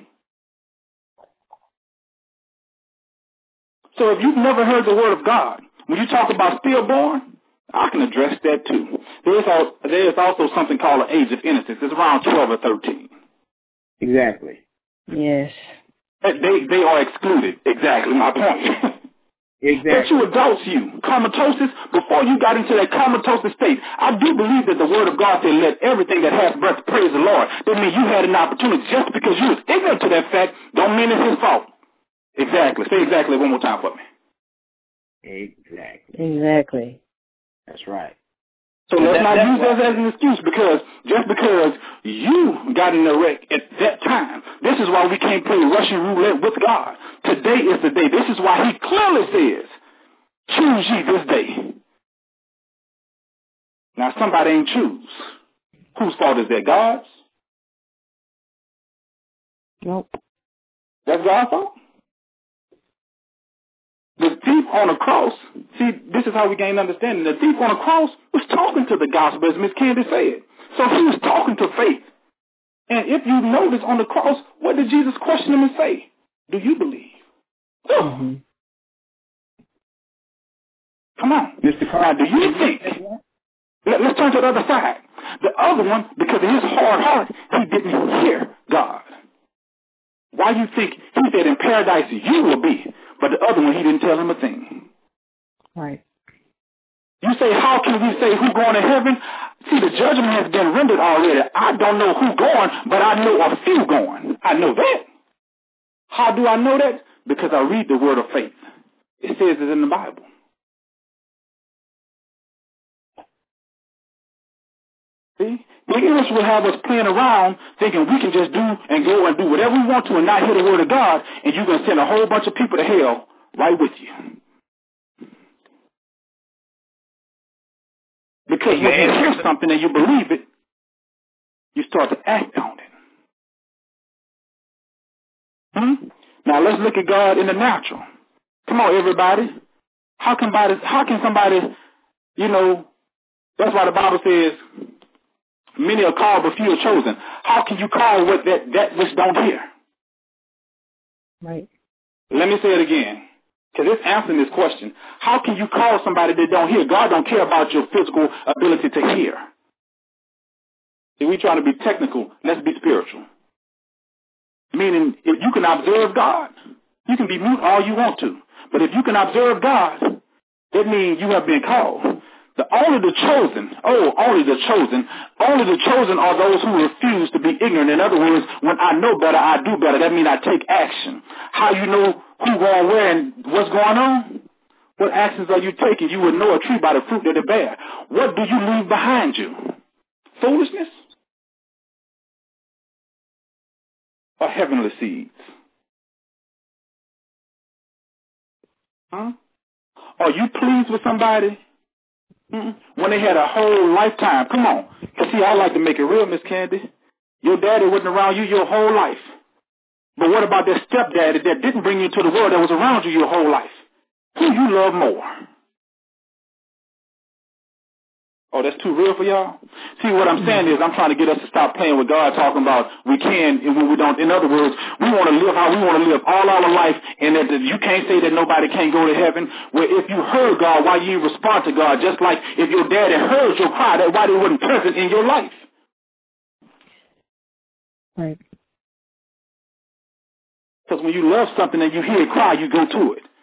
So if you've never heard the word of God, when you talk about stillborn, I can address that too. There is, all, there is also something called an age of innocence. It's around twelve or thirteen. Exactly. Yes. They they are excluded. Exactly my point. Exactly. But you adults, you, comatose, before you got into that comatose state, I do believe that the word of God said, let everything that has breath praise the Lord. That means you had an opportunity. Just because you was ignorant to that fact, don't mean it's his fault. Exactly. Say exactly one more time for me. Exactly. Exactly. That's right. So and let's that, not use that that as an excuse, because just because you got in a wreck at that time, this is why we can't play Russian roulette with God. Today is the day. This is why he clearly says, choose ye this day. Now somebody ain't choose. Whose fault is that? God's? Nope. That's God's fault? The thief on the cross, see, this is how we gain understanding. The thief on the cross was talking to the gospel, as Miss Candy said. So he was talking to faith. And if you notice on the cross, what did Jesus question him and say? Do you believe? Mm-hmm. Come on. Mister Now, do you think, let, let's turn to the other side. The other one, because of his hard heart, he didn't hear God. Why do you think he said in paradise you will be, but the other one he didn't tell him a thing? Right. You say, how can we say who's going to heaven? See, the judgment has been rendered already. I don't know who's going, but I know a few going. I know that. How do I know that? Because I read the word of faith. It says it in the Bible. See? The ignorance will have us playing around thinking we can just do and go and do whatever we want to and not hear the word of God, and you're going to send a whole bunch of people to hell right with you. Because when you hear something and you believe it, you start to act on it. Hmm? Now let's look at God in the natural. Come on, everybody. How can somebody, how can somebody, you know, that's why the Bible says, many are called, but few are chosen. How can you call what that, that which don't hear? Right. Let me say it again, because it's answering this question. How can you call somebody that don't hear? God don't care about your physical ability to hear. If we try to be technical, let's be spiritual. Meaning, if you can observe God, you can be mute all you want to. But if you can observe God, that means you have been called. The only the chosen, oh, only the chosen, only the chosen are those who refuse to be ignorant. In other words, when I know better, I do better. That means I take action. How you know who going where and what's going on? What actions are you taking? You would know a tree by the fruit that it bear. What do you leave behind you? Foolishness or heavenly seeds? Huh? Are you pleased with somebody mm-mm. when they had a whole lifetime? Come on. Because, see, I like to make it real, Miss Candy. Your daddy wasn't around you your whole life. But what about that stepdaddy that didn't bring you into the world that was around you your whole life? Who you love more? Oh, that's too real for y'all? See, what I'm saying is I'm trying to get us to stop playing with God, talking about we can and when we don't. In other words, we want to live how we want to live all our life, and that you can't say that nobody can't go to heaven. Well, if you heard God, why you respond to God? Just like if your daddy heard your cry, that why they wasn't present in your life. Right. Because when you love something and you hear it cry, you go to it.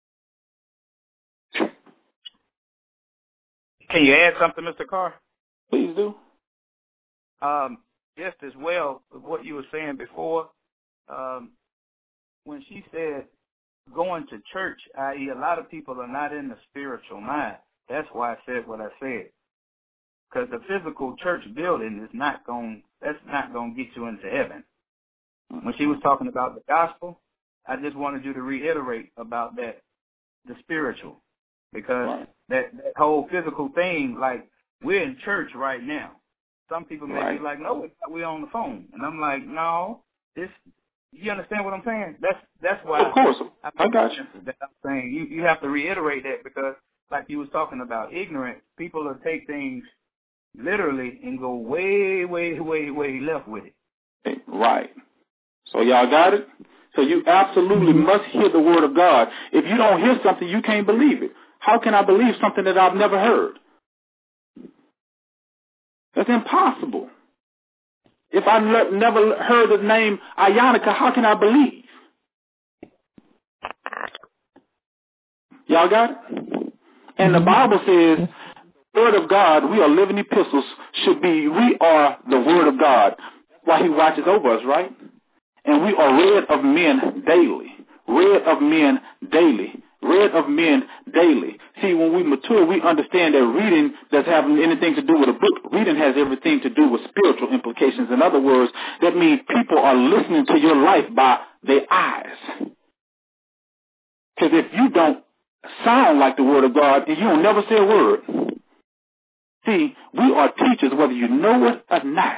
Can you add something, Mister Carr? Please do. Um, just as well with what you were saying before, um, when she said going to church, that is a lot of people are not in the spiritual mind. That's why I said what I said. Because the physical church building is not going, that's not going to get you into heaven. When she was talking about the gospel, I just wanted you to reiterate about that, the spiritual. Because right. that, that whole physical thing, like, we're in church right now. Some people may right. be like, no, we're on the phone. And I'm like, no, this, you understand what I'm saying? That's that's why. Of course. I, I got you. That I'm saying. You, you have to reiterate that because, like you was talking about, ignorance, people will take things literally and go way, way, way, way left with it. Right. So y'all got it? So you absolutely must hear the word of God. If you don't hear something, you can't believe it. How can I believe something that I've never heard? That's impossible. If I ne- never heard the name Ionica, how can I believe? Y'all got it? And the Bible says, the word of God, we are living epistles, should be, we are the word of God. That's why he watches over us, right? And we are read of men daily. Read of men daily. Read of men daily. See, when we mature, we understand that reading doesn't have anything to do with a book. Reading has everything to do with spiritual implications. In other words, that means people are listening to your life by their eyes. Because if you don't sound like the word of God, then you don't never say a word. See, we are teachers whether you know it or not.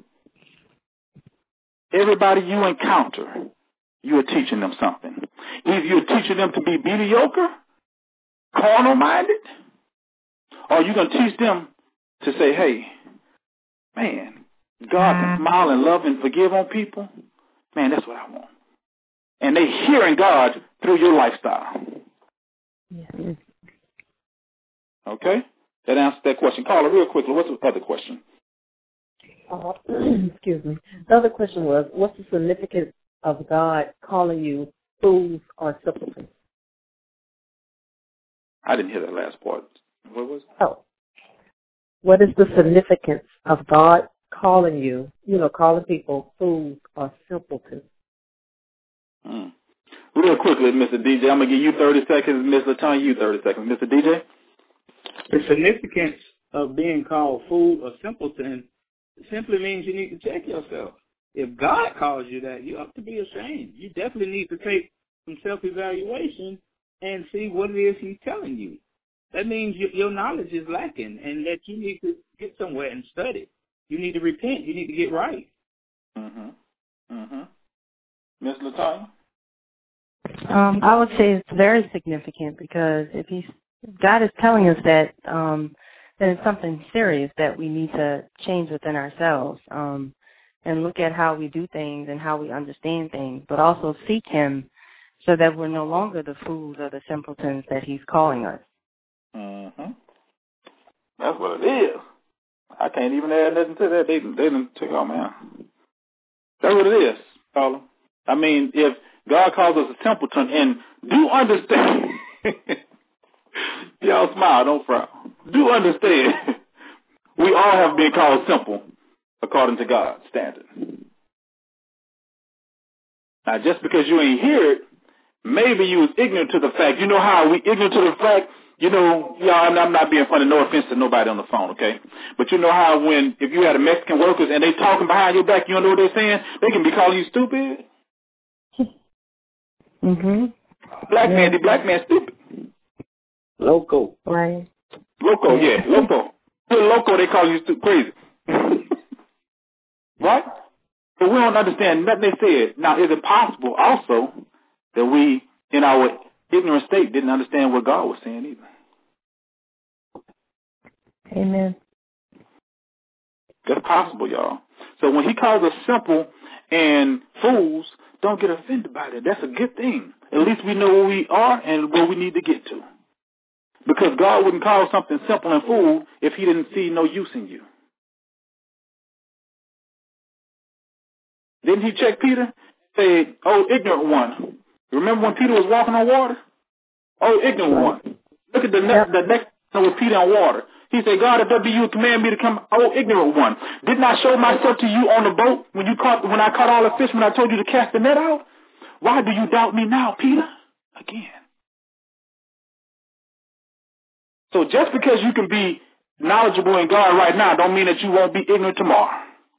Everybody you encounter, you are teaching them something. Either you're teaching them to be mediocre, carnal-minded, or you're going to teach them to say, hey, man, God can smile and love and forgive on people. Man, that's what I want. And they hearing God through your lifestyle. Yes. Okay? That answers that question. Carla, real quickly, what's the other question? Uh, excuse me. The other question was, what's the significance of God calling you fools or simpletons? I didn't hear that last part. What was it? Oh. What is the significance of God calling you, you know, calling people fools or simpletons? Hmm. Real quickly, Mister D J, I'm going to give you thirty seconds, Miss LaTanya, you thirty seconds. Mister D J? The significance of being called fool or simpleton simply means you need to check yourself. If God calls you that, you ought to be ashamed. You definitely need to take some self-evaluation and see what it is he's telling you. That means your, your knowledge is lacking and that you need to get somewhere and study. You need to repent. You need to get right. Mm-hmm. Mm-hmm. Miss LaTanya? Um, I would say it's very significant because if he's, God is telling us that um, that it's something serious that we need to change within ourselves um, and look at how we do things and how we understand things, but also seek him so that we're no longer the fools or the simpletons that he's calling us. Mm-hmm. That's what it is. I can't even add nothing to that. They, they didn't take out, man. That's what it is, Paula. I mean, if God calls us a simpleton, and do understand, y'all smile, don't frown. do understand, we all have been called simple according to God's standard. Now, just because you ain't hear it, maybe you was ignorant to the fact. You know how we ignorant to the fact, you know, y'all, I'm, I'm not being funny, no offense to nobody on the phone, okay? But you know how when, if you had a Mexican workers and they talking behind your back, you don't know what they're saying, they can be calling you stupid. Mm-hmm. Black man, the black man stupid. Loco. Right. Loco, yeah, loco. You're loco, they call you stupid, crazy. Right? But we don't understand nothing they said. Now, is it possible also that we, in our ignorant state, didn't understand what God was saying either? Amen. That's possible, y'all. So when he calls us simple and fools, don't get offended by that. That's a good thing. At least we know where we are and where we need to get to. Because God wouldn't call something simple and fool if he didn't see no use in you. Didn't he check Peter? Say, oh, ignorant one. Remember when Peter was walking on water? Oh, ignorant one. Look at the next, the next one with Peter on water. He said, God, if that be you, command me to come. Oh, ignorant one. Didn't I show myself to you on the boat when you caught, when I caught all the fish, when I told you to cast the net out? Why do you doubt me now, Peter? Again. So just because you can be knowledgeable in God right now don't mean that you won't be ignorant tomorrow.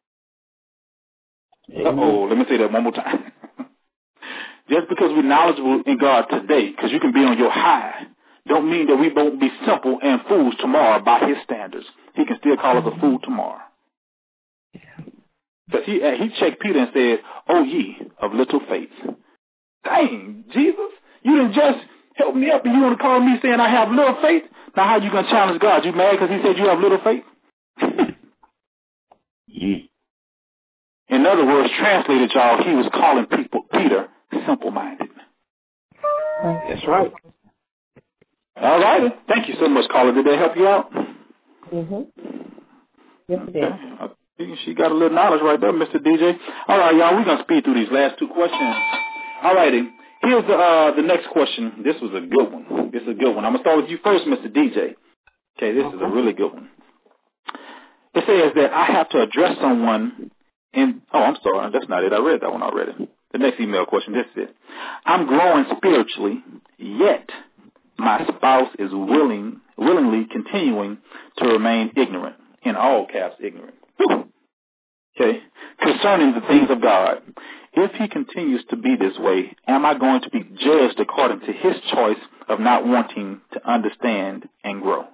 Uh-oh, let me say that one more time. Just because we're knowledgeable in God today, because you can be on your high, don't mean that we won't be simple and fools tomorrow by his standards. He can still call us a fool tomorrow. Because he, he checked Peter and said, oh, ye of little faith. Dang, Jesus, you didn't just help me up and you want to call me saying I have little faith? Now how you going to challenge God? You mad because he said you have little faith? Yeah. In other words, translated, y'all, he was calling people, Peter simple-minded. That's right. All right. Thank you so much, caller. Did that help you out? Mm-hmm. Yes, it did. Okay. She got a little knowledge right there, Mister D J. All right, y'all, we're going to speed through these last two questions. All righty. Here's the, uh, the next question. This was a good one. This is a good one. I'm going to start with you first, Mister D J. Okay, this okay. is a really good one. It says that I have to address someone in, oh, I'm sorry. That's not it. I read that one already. The next email question, this is it. I'm growing spiritually, yet my spouse is willing, willingly continuing to remain ignorant, in all caps, ignorant. Okay, concerning the things of God. If he continues to be this way, am I going to be judged according to his choice of not wanting to understand and grow?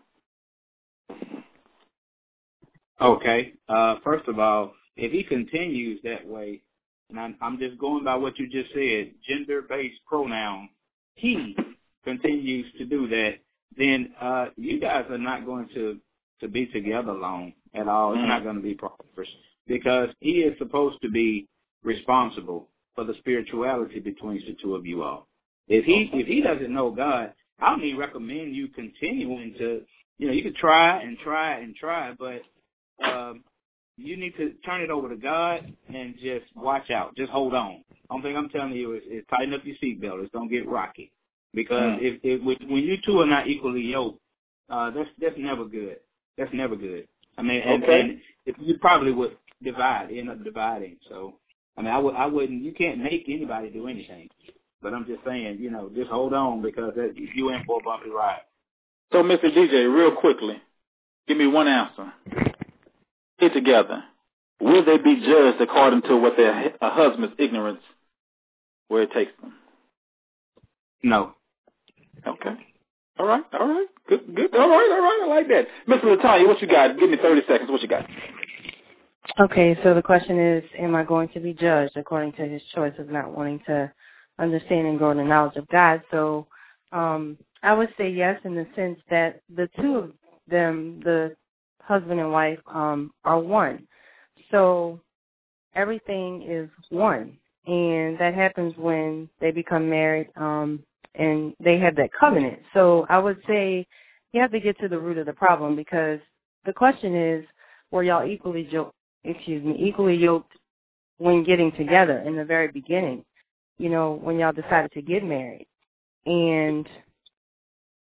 Okay. Uh, first of all, if he continues that way, and I'm, I'm just going by what you just said, gender-based pronoun, he continues to do that, then uh, you guys are not going to, to be together long at all. It's not going to be prosperous because he is supposed to be responsible for the spirituality between the two of you all. If he if he doesn't know God, I don't even recommend you continuing to, you know, you could try and try and try, but um, you need to turn it over to God and just watch out. Just hold on. Only thing I'm telling you is, is tighten up your seatbelt. It's going to get rocky. Because mm. if, if when you two are not equally yoked, uh, that's that's never good. That's never good. I mean, and, okay. and if you probably would divide, end up dividing. So, I mean, I, would, I wouldn't, you can't make anybody do anything. But I'm just saying, you know, just hold on because that, you in for a bumpy ride. So, Mister D J, real quickly, give me one answer. Get together. Will they be judged according to what their a husband's ignorance, where it takes them? No. Okay. All right. All right. Good. Good. All right. All right. I like that. Mister Latanya, what you got? Give me thirty seconds. What you got? Okay. So the question is, am I going to be judged according to his choice of not wanting to understand and grow in the knowledge of God? So um, I would say yes, in the sense that the two of them, the husband and wife, um, are one. So everything is one. And that happens when they become married um, and they have that covenant. So I would say you have to get to the root of the problem, because the question is, were y'all equally yoked, excuse me, equally yoked when getting together in the very beginning, you know, when y'all decided to get married? And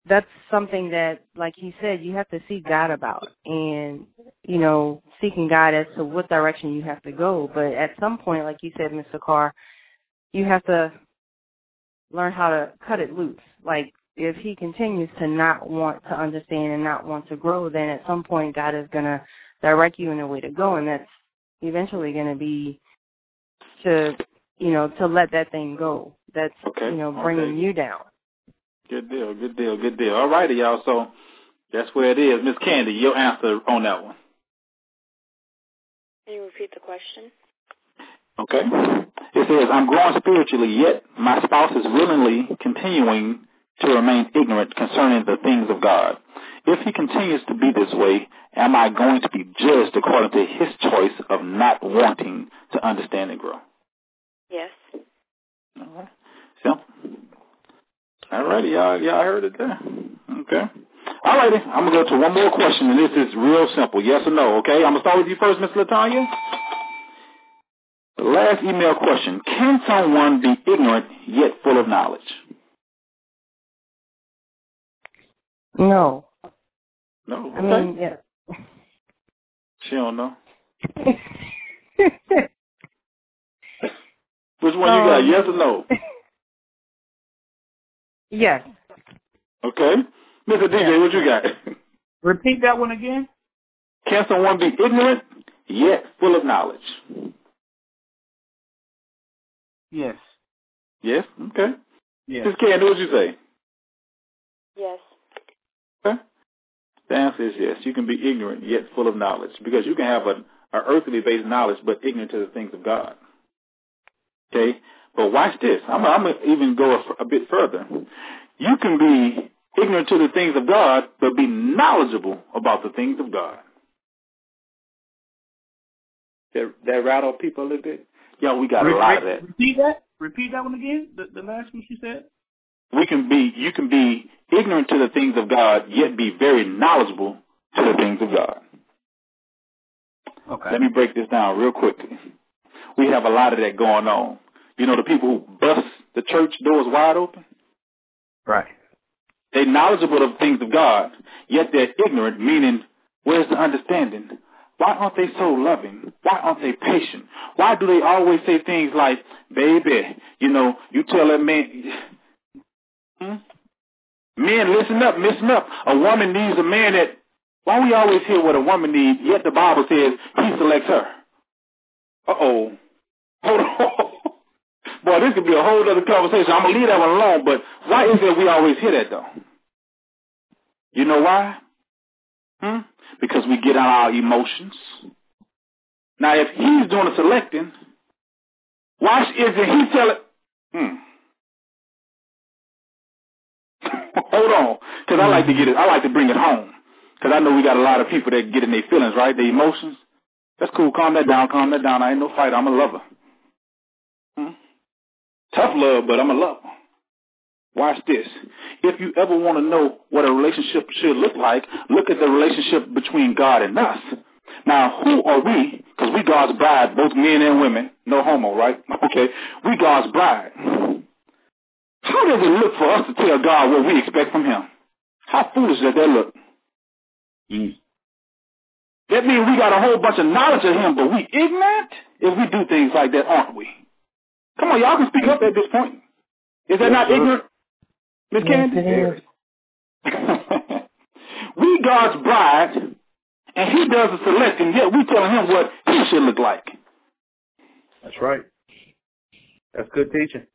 that's something that, like he said, you have to seek God about, and, you know, seeking God as to what direction you have to go. But at some point, like you said, Mister Carr, you have to learn how to cut it loose. Like, if he continues to not want to understand and not want to grow, then at some point God is going to direct you in a way to go, and that's eventually going to be to, you know, to let that thing go. That's, okay. you know, bringing okay. you down. Good deal, good deal, good deal. All righty, y'all. So that's where it is. Miss Candy, your answer on that one. Can you repeat the question? Okay. It says, I'm growing spiritually, yet my spouse is willingly continuing to remain ignorant concerning the things of God. If he continues to be this way, am I going to be judged according to his choice of not wanting to understand and grow? Yes. All right. Simple. All righty, y'all, y'all heard it there. Okay. All righty, I'm going to go to one more question, and this is real simple, yes or no, okay? I'm going to start with you first, Miss LaTanya. The last email question, can someone be ignorant yet full of knowledge? No. No, okay. I mean, yeah. She don't know. Which one um, you got, yes or no? Yes. Okay. Mister D J, yes. what you got? Repeat that one again. Can someone be ignorant yet full of knowledge? Yes. Yes? Okay. Yes. Miss Candy, what you say? Yes. Okay. The answer is yes. You can be ignorant yet full of knowledge, because you can have an earthly-based knowledge but ignorant to the things of God. Okay? But watch this. I'm, I'm going to even go a, a bit further. You can be ignorant to the things of God but be knowledgeable about the things of God. That, that rattle people a little bit? Yeah, we got a lot of that. Repeat that? Repeat that one again? The, the last one you said? We can be, you can be ignorant to the things of God, yet be very knowledgeable to the things of God. Okay. Let me break this down real quickly. We have a lot of that going on. You know, the people who bust the church doors wide open? Right. They're knowledgeable of the things of God, yet they're ignorant, meaning, where's the understanding? Why aren't they so loving? Why aren't they patient? Why do they always say things like, baby, you know, you tell that man... Hmm? Men, listen up, listen up. A woman needs a man that, why we always hear what a woman needs, yet the Bible says he selects her. Uh-oh. Hold on. Boy, this could be a whole other conversation. I'm going to leave that one alone, but why is it we always hear that, though? You know why? Hmm? Because we get on our emotions. Now, if he's doing the selecting, why isn't he telling... Hmm. Hold on, because I like to get it. I like to bring it home, because I know we got a lot of people that get in their feelings, right? Their emotions. That's cool. Calm that down. Calm that down. I ain't no fighter. I'm a lover. Hmm? Tough love, but I'm a lover. Watch this. If you ever want to know what a relationship should look like, look at the relationship between God and us. Now, who are we? Because we God's bride, both men and women. No homo, right? Okay. We God's bride. How does it look for us to tell God what we expect from him? How foolish does that look? Mm. That means we got a whole bunch of knowledge of him, but we ignorant if we do things like that, aren't we? Come on, y'all can speak up at this point. Is that yes, not sir. Ignorant, Miss Candy? We God's bride, and he does the selecting, yet we telling him what he should look like. That's right. That's good teaching.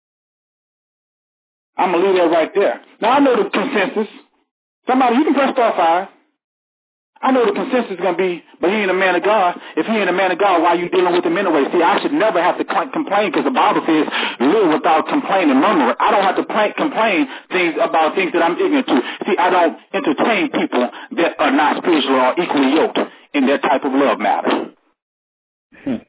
I'm going to leave that right there. Now, I know the consensus. Somebody, you can press star five. I know the consensus is going to be, but he ain't a man of God. If he ain't a man of God, why are you dealing with him anyway? See, I should never have to complain, because the Bible says, live without complaining and murmuring. I don't have to play, complain things about things that I'm ignorant to. See, I don't entertain people that are not spiritual or equally yoked in that type of love matter. Hmm.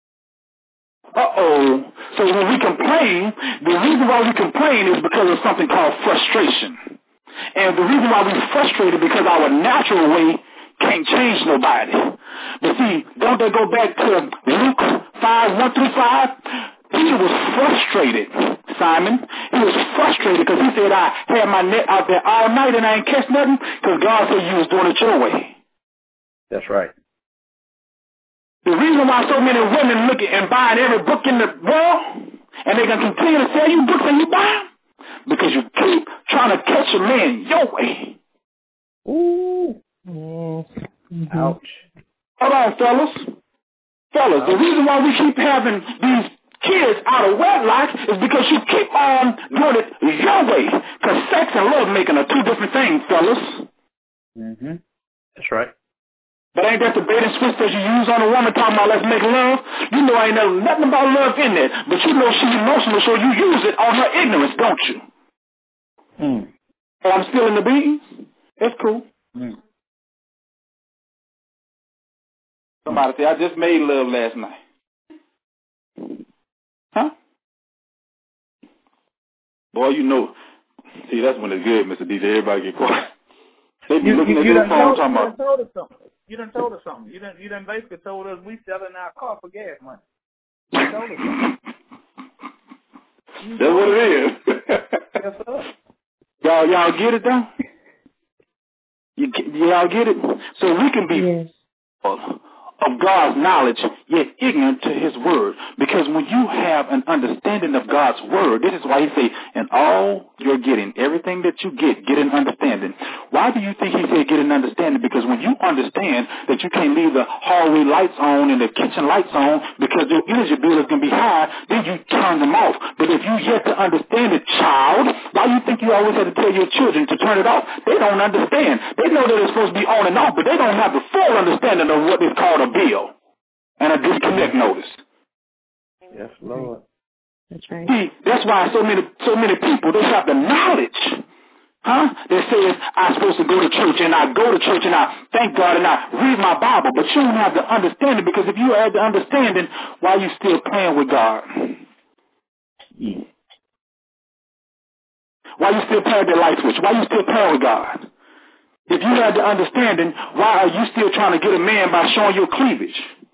Uh-oh. So when we complain, the reason why we complain is because of something called frustration. And the reason why we're frustrated is because our natural way can't change nobody. But see, don't they go back to Luke five, one through five? Peter was frustrated Simon. He was frustrated because he said, I had my net out there all night and I ain't catch nothing because God said you was doing it your way. That's right. The reason why so many women look at and buying every book in the world and they're going to continue to sell you books and you buy them because you keep trying to catch a man your way. Ooh. Mm-hmm. Ouch. Hold on, fellas. Fellas, the reason why we keep having these kids out of wedlock is because you keep on doing it your way. Because sex and love making are two different things, fellas. Mm-hmm. That's right. But ain't that the bait and switch that you use on a woman talking about let's make love? You know ain't never nothing about love in there. But you know she's emotional, so you use it on her ignorance, don't you? Mm. Oh, I'm spilling the beans? That's cool. Mm. Somebody say, I just made love last night. Huh? Boy, you know. See, that's when it's good, Mister D J. Everybody get quiet. They be You, looking you, at you, their done phone told, talking you about. done told us something. You done told us something. You done, you done basically told us we selling our car for gas money. You done told us something. That's what it is. Yes, sir. Y'all, y'all get it though? You, y'all get it? So we can be Yes. of God's knowledge, yet ignorant to his word. Because when you have an understanding of God's word, this is why he say, in all you're getting, everything that you get, get an understanding. Why do you think he said get an understanding? Because when you understand that you can't leave the hallway lights on and the kitchen lights on because your energy bill is going to be high, then you turn them off. But if you yet to understand it, child, why you think you always have to tell your children to turn it off? They don't understand. They know that it's supposed to be on and off, but they don't have the full understanding of what is called a bill and a disconnect notice. Yes, Lord. That's right. See, that's why so many so many people, they have the knowledge, huh? That says I'm supposed to go to church and I go to church and I thank God and I read my Bible, but you don't have the understanding, because if you had the understanding, why are you still playing with God? Yeah. Why you still playing the light switch? Why you still playing with God? If you had the understanding, why are you still trying to get a man by showing your cleavage?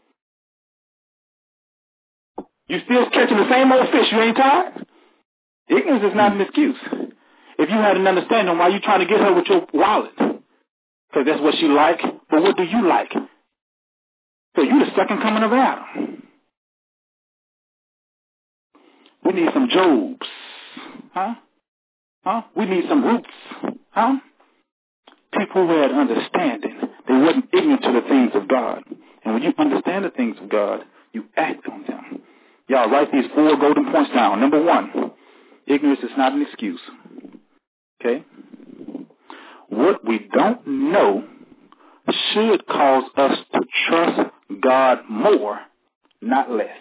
You still catching the same old fish. You ain't tired? Ignorance is not an excuse. If you had an understanding, why are you trying to get her with your wallet? Because that's what she like. But what do you like? So you the second coming of Adam. We need some Jobs. Huh? Huh? We need some Roots. Huh? People who had understanding. They wasn't ignorant to the things of God. And when you understand the things of God, you act on them. Y'all write these four golden points down. Number one, ignorance is not an excuse. Okay? What we don't know should cause us to trust God more, not less.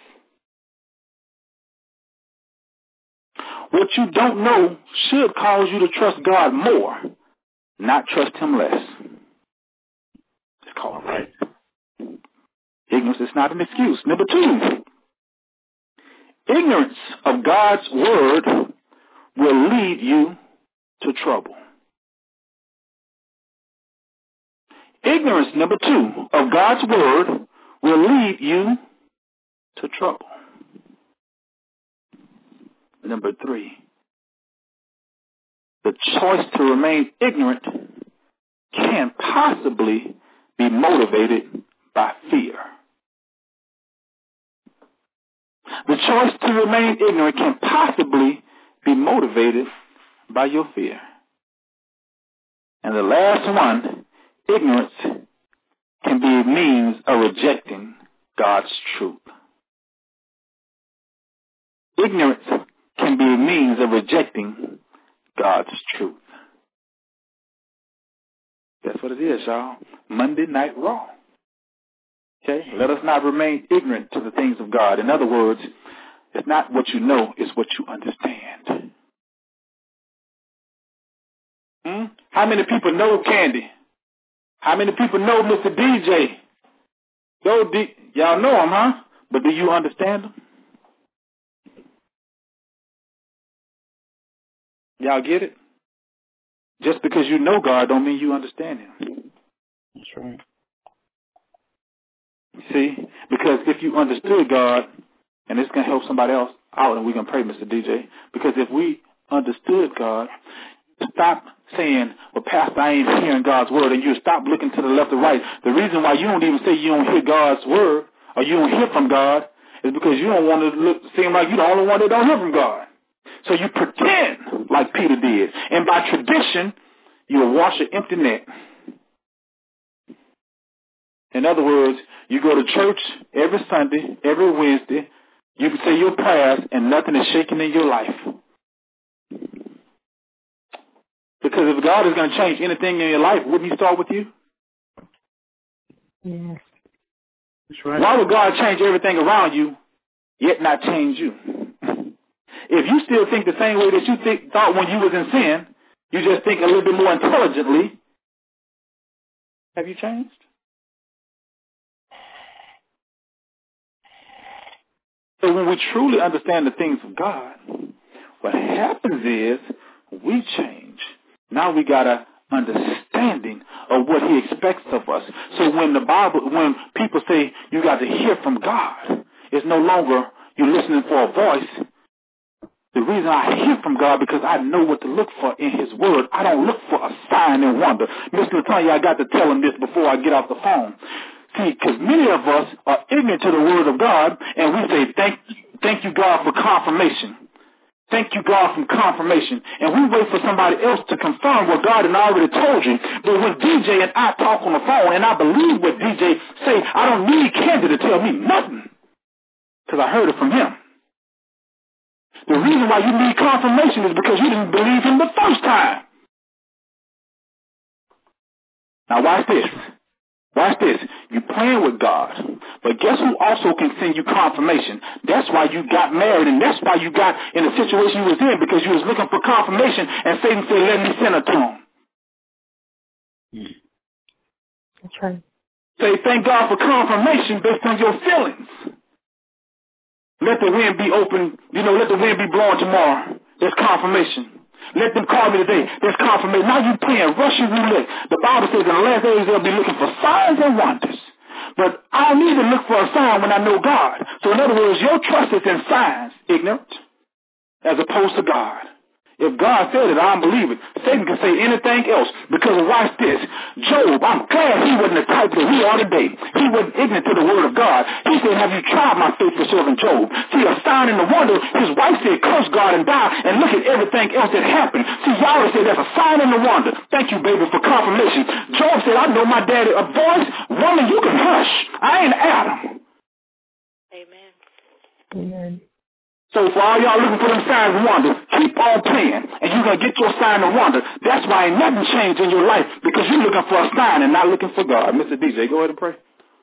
What you don't know should cause you to trust God more, not trust him less. It's called right. Ignorance is not an excuse. Number two, ignorance of God's word will lead you to trouble. Ignorance, number two, of God's word will lead you to trouble. Number three, the choice to remain ignorant can possibly be motivated by fear. The choice to remain ignorant can possibly be motivated by your fear. And the last one, ignorance can be a means of rejecting God's truth. Ignorance can be a means of rejecting God's truth. That's what it is, y'all. Monday Night Raw. Okay? Let us not remain ignorant to the things of God. In other words, it's not what you know, it's what you understand. Hmm? How many people know Candy? How many people know Mister D J? Those D- y'all know him, huh? But do you understand him? Y'all get it? Just because you know God don't mean you understand him. That's right. See? Because if you understood God, And it's going to help somebody else out, and we can pray, Mister D J. Because if we understood God, stop saying, well, Pastor, I ain't hearing God's word, and you stop looking to the left or right. The reason why you don't even say you don't hear God's word or you don't hear from God is because you don't want to look seem like you're the only one that don't hear from God. So you pretend like Peter did. And by tradition, you'll wash an empty net. In other words, you go to church every Sunday, every Wednesday. You can say your prayers and nothing is shaking in your life. Because if God is going to change anything in your life, wouldn't he start with you? Yes. That's right. Why would God change everything around you, yet not change you? If you still think the same way that you think, thought when you was in sin, you just think a little bit more intelligently, have you changed? So when we truly understand the things of God, what happens is we change. Now we got a understanding of what he expects of us. So when the Bible, when people say you got to hear from God, it's no longer you're listening for a voice. The reason I hear from God because I know what to look for in his word. I don't look for a sign and wonder. Mister Latonya, I got to tell him this before I get off the phone. See, because many of us are ignorant to the word of God, and we say, thank, thank you, God, for confirmation. Thank you, God, for confirmation. And we wait for somebody else to confirm what God had already told you. But when D J and I talk on the phone, and I believe what D J say, I don't need Candy to tell me nothing, because I heard it from him. The reason why you need confirmation is because you didn't believe him the first time. Now watch this. Watch this. You're playing with God. But guess who also can send you confirmation? That's why you got married, and that's why you got in the situation you was in, because you was looking for confirmation, and Satan said, let me send it to him. That's right. Say, thank God for confirmation based on your feelings. Let the wind be open. You know, let the wind be blowing tomorrow. That's confirmation. Let them call me today. That's confirmation. Now you playing Russian roulette. The Bible says in the last days they'll be looking for signs and wonders. But I don't need to look for a sign when I know God. So in other words, your trust is in signs, ignorant, as opposed to God. If God said it, I don't believe it. Satan can say anything else because of, watch this. Job, I'm glad he wasn't the type that we are today. He wasn't ignorant to the word of God. He said, have you tried my faithful servant Job? See, a sign in the wonder, his wife said, curse God and die, and look at everything else that happened. See, Yahweh said, that's a sign in the wonder. Thank you, baby, for confirmation. Job said, I know my daddy, a voice, woman, you can hush. I ain't Adam. Amen. Amen. So for all y'all looking for them signs and wonders, keep on playing, and you're going to get your sign and wonder. That's why ain't nothing changed in your life, because you're looking for a sign and not looking for God. Mister D J, go ahead and pray.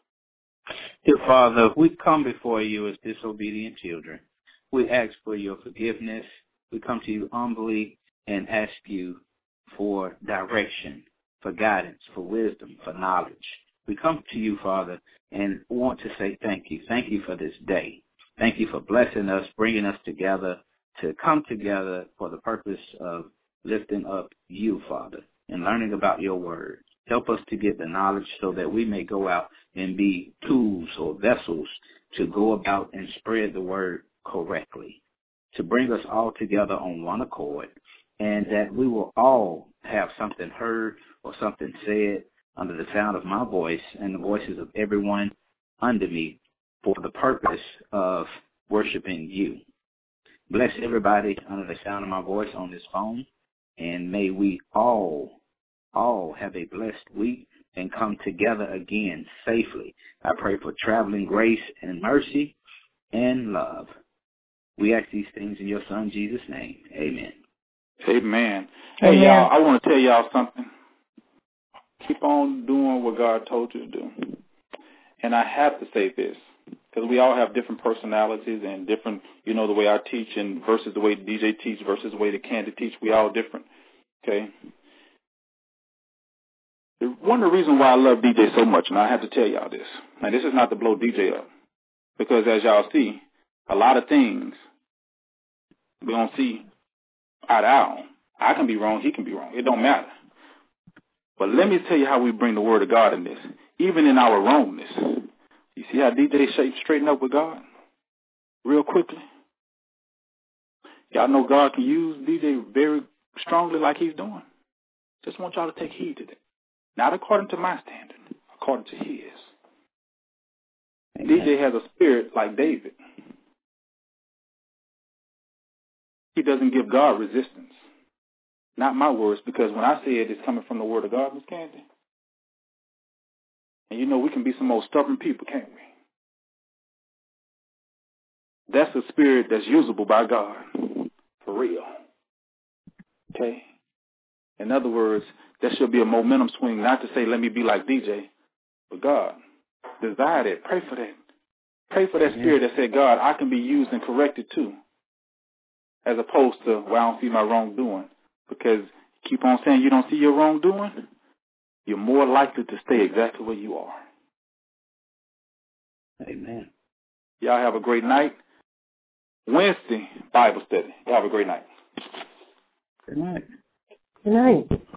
Dear Father, we come before you as disobedient children. We ask for your forgiveness. We come to you humbly and ask you for direction, for guidance, for wisdom, for knowledge. We come to you, Father, and want to say thank you. Thank you for this day. Thank you for blessing us, bringing us together to come together for the purpose of lifting up you, Father, and learning about your word. Help us to get the knowledge so that we may go out and be tools or vessels to go about and spread the word correctly, to bring us all together on one accord, and that we will all have something heard or something said under the sound of my voice and the voices of everyone under me, for the purpose of worshiping you. Bless everybody under the sound of my voice on this phone, and may we all, all have a blessed week and come together again safely. I pray for traveling grace and mercy and love. We ask these things in your Son, Jesus' name. Amen. Amen. Hey, y'all, I want to tell y'all something. Keep on doing what God told you to do. And I have to say this, because we all have different personalities and different, you know, the way I teach and versus the way D J teach versus the way the Candy teach. We all different, okay? One of the reasons why I love D J so much, and I have to tell y'all this, now this is not to blow D J up, because as y'all see, a lot of things we don't see eye to eye on. I can be wrong, he can be wrong. It don't matter. But let me tell you how we bring the word of God in this, even in our wrongness. You see how D J straighten up with God? real quickly. Y'all know God can use D J very strongly like he's doing. Just want y'all to take heed to that. Not according to my standard, according to his. Amen. D J has a spirit like David. He doesn't give God resistance. Not my words, because when I say it, it's coming from the word of God, Miss Candy. And you know we can be some old stubborn people, can't we? That's a spirit that's usable by God. For real. Okay? In other words, there should be a momentum swing, not to say, let me be like D J, but God, desire that. Pray for that. Pray for that spirit that said, God, I can be used and corrected too. As opposed to, well, I don't see my wrongdoing. Because keep on saying you don't see your wrongdoing, you're more likely to stay exactly where you are. Amen. Y'all have a great night. Wednesday, Bible study. Y'all have a great night. Good night. Good night.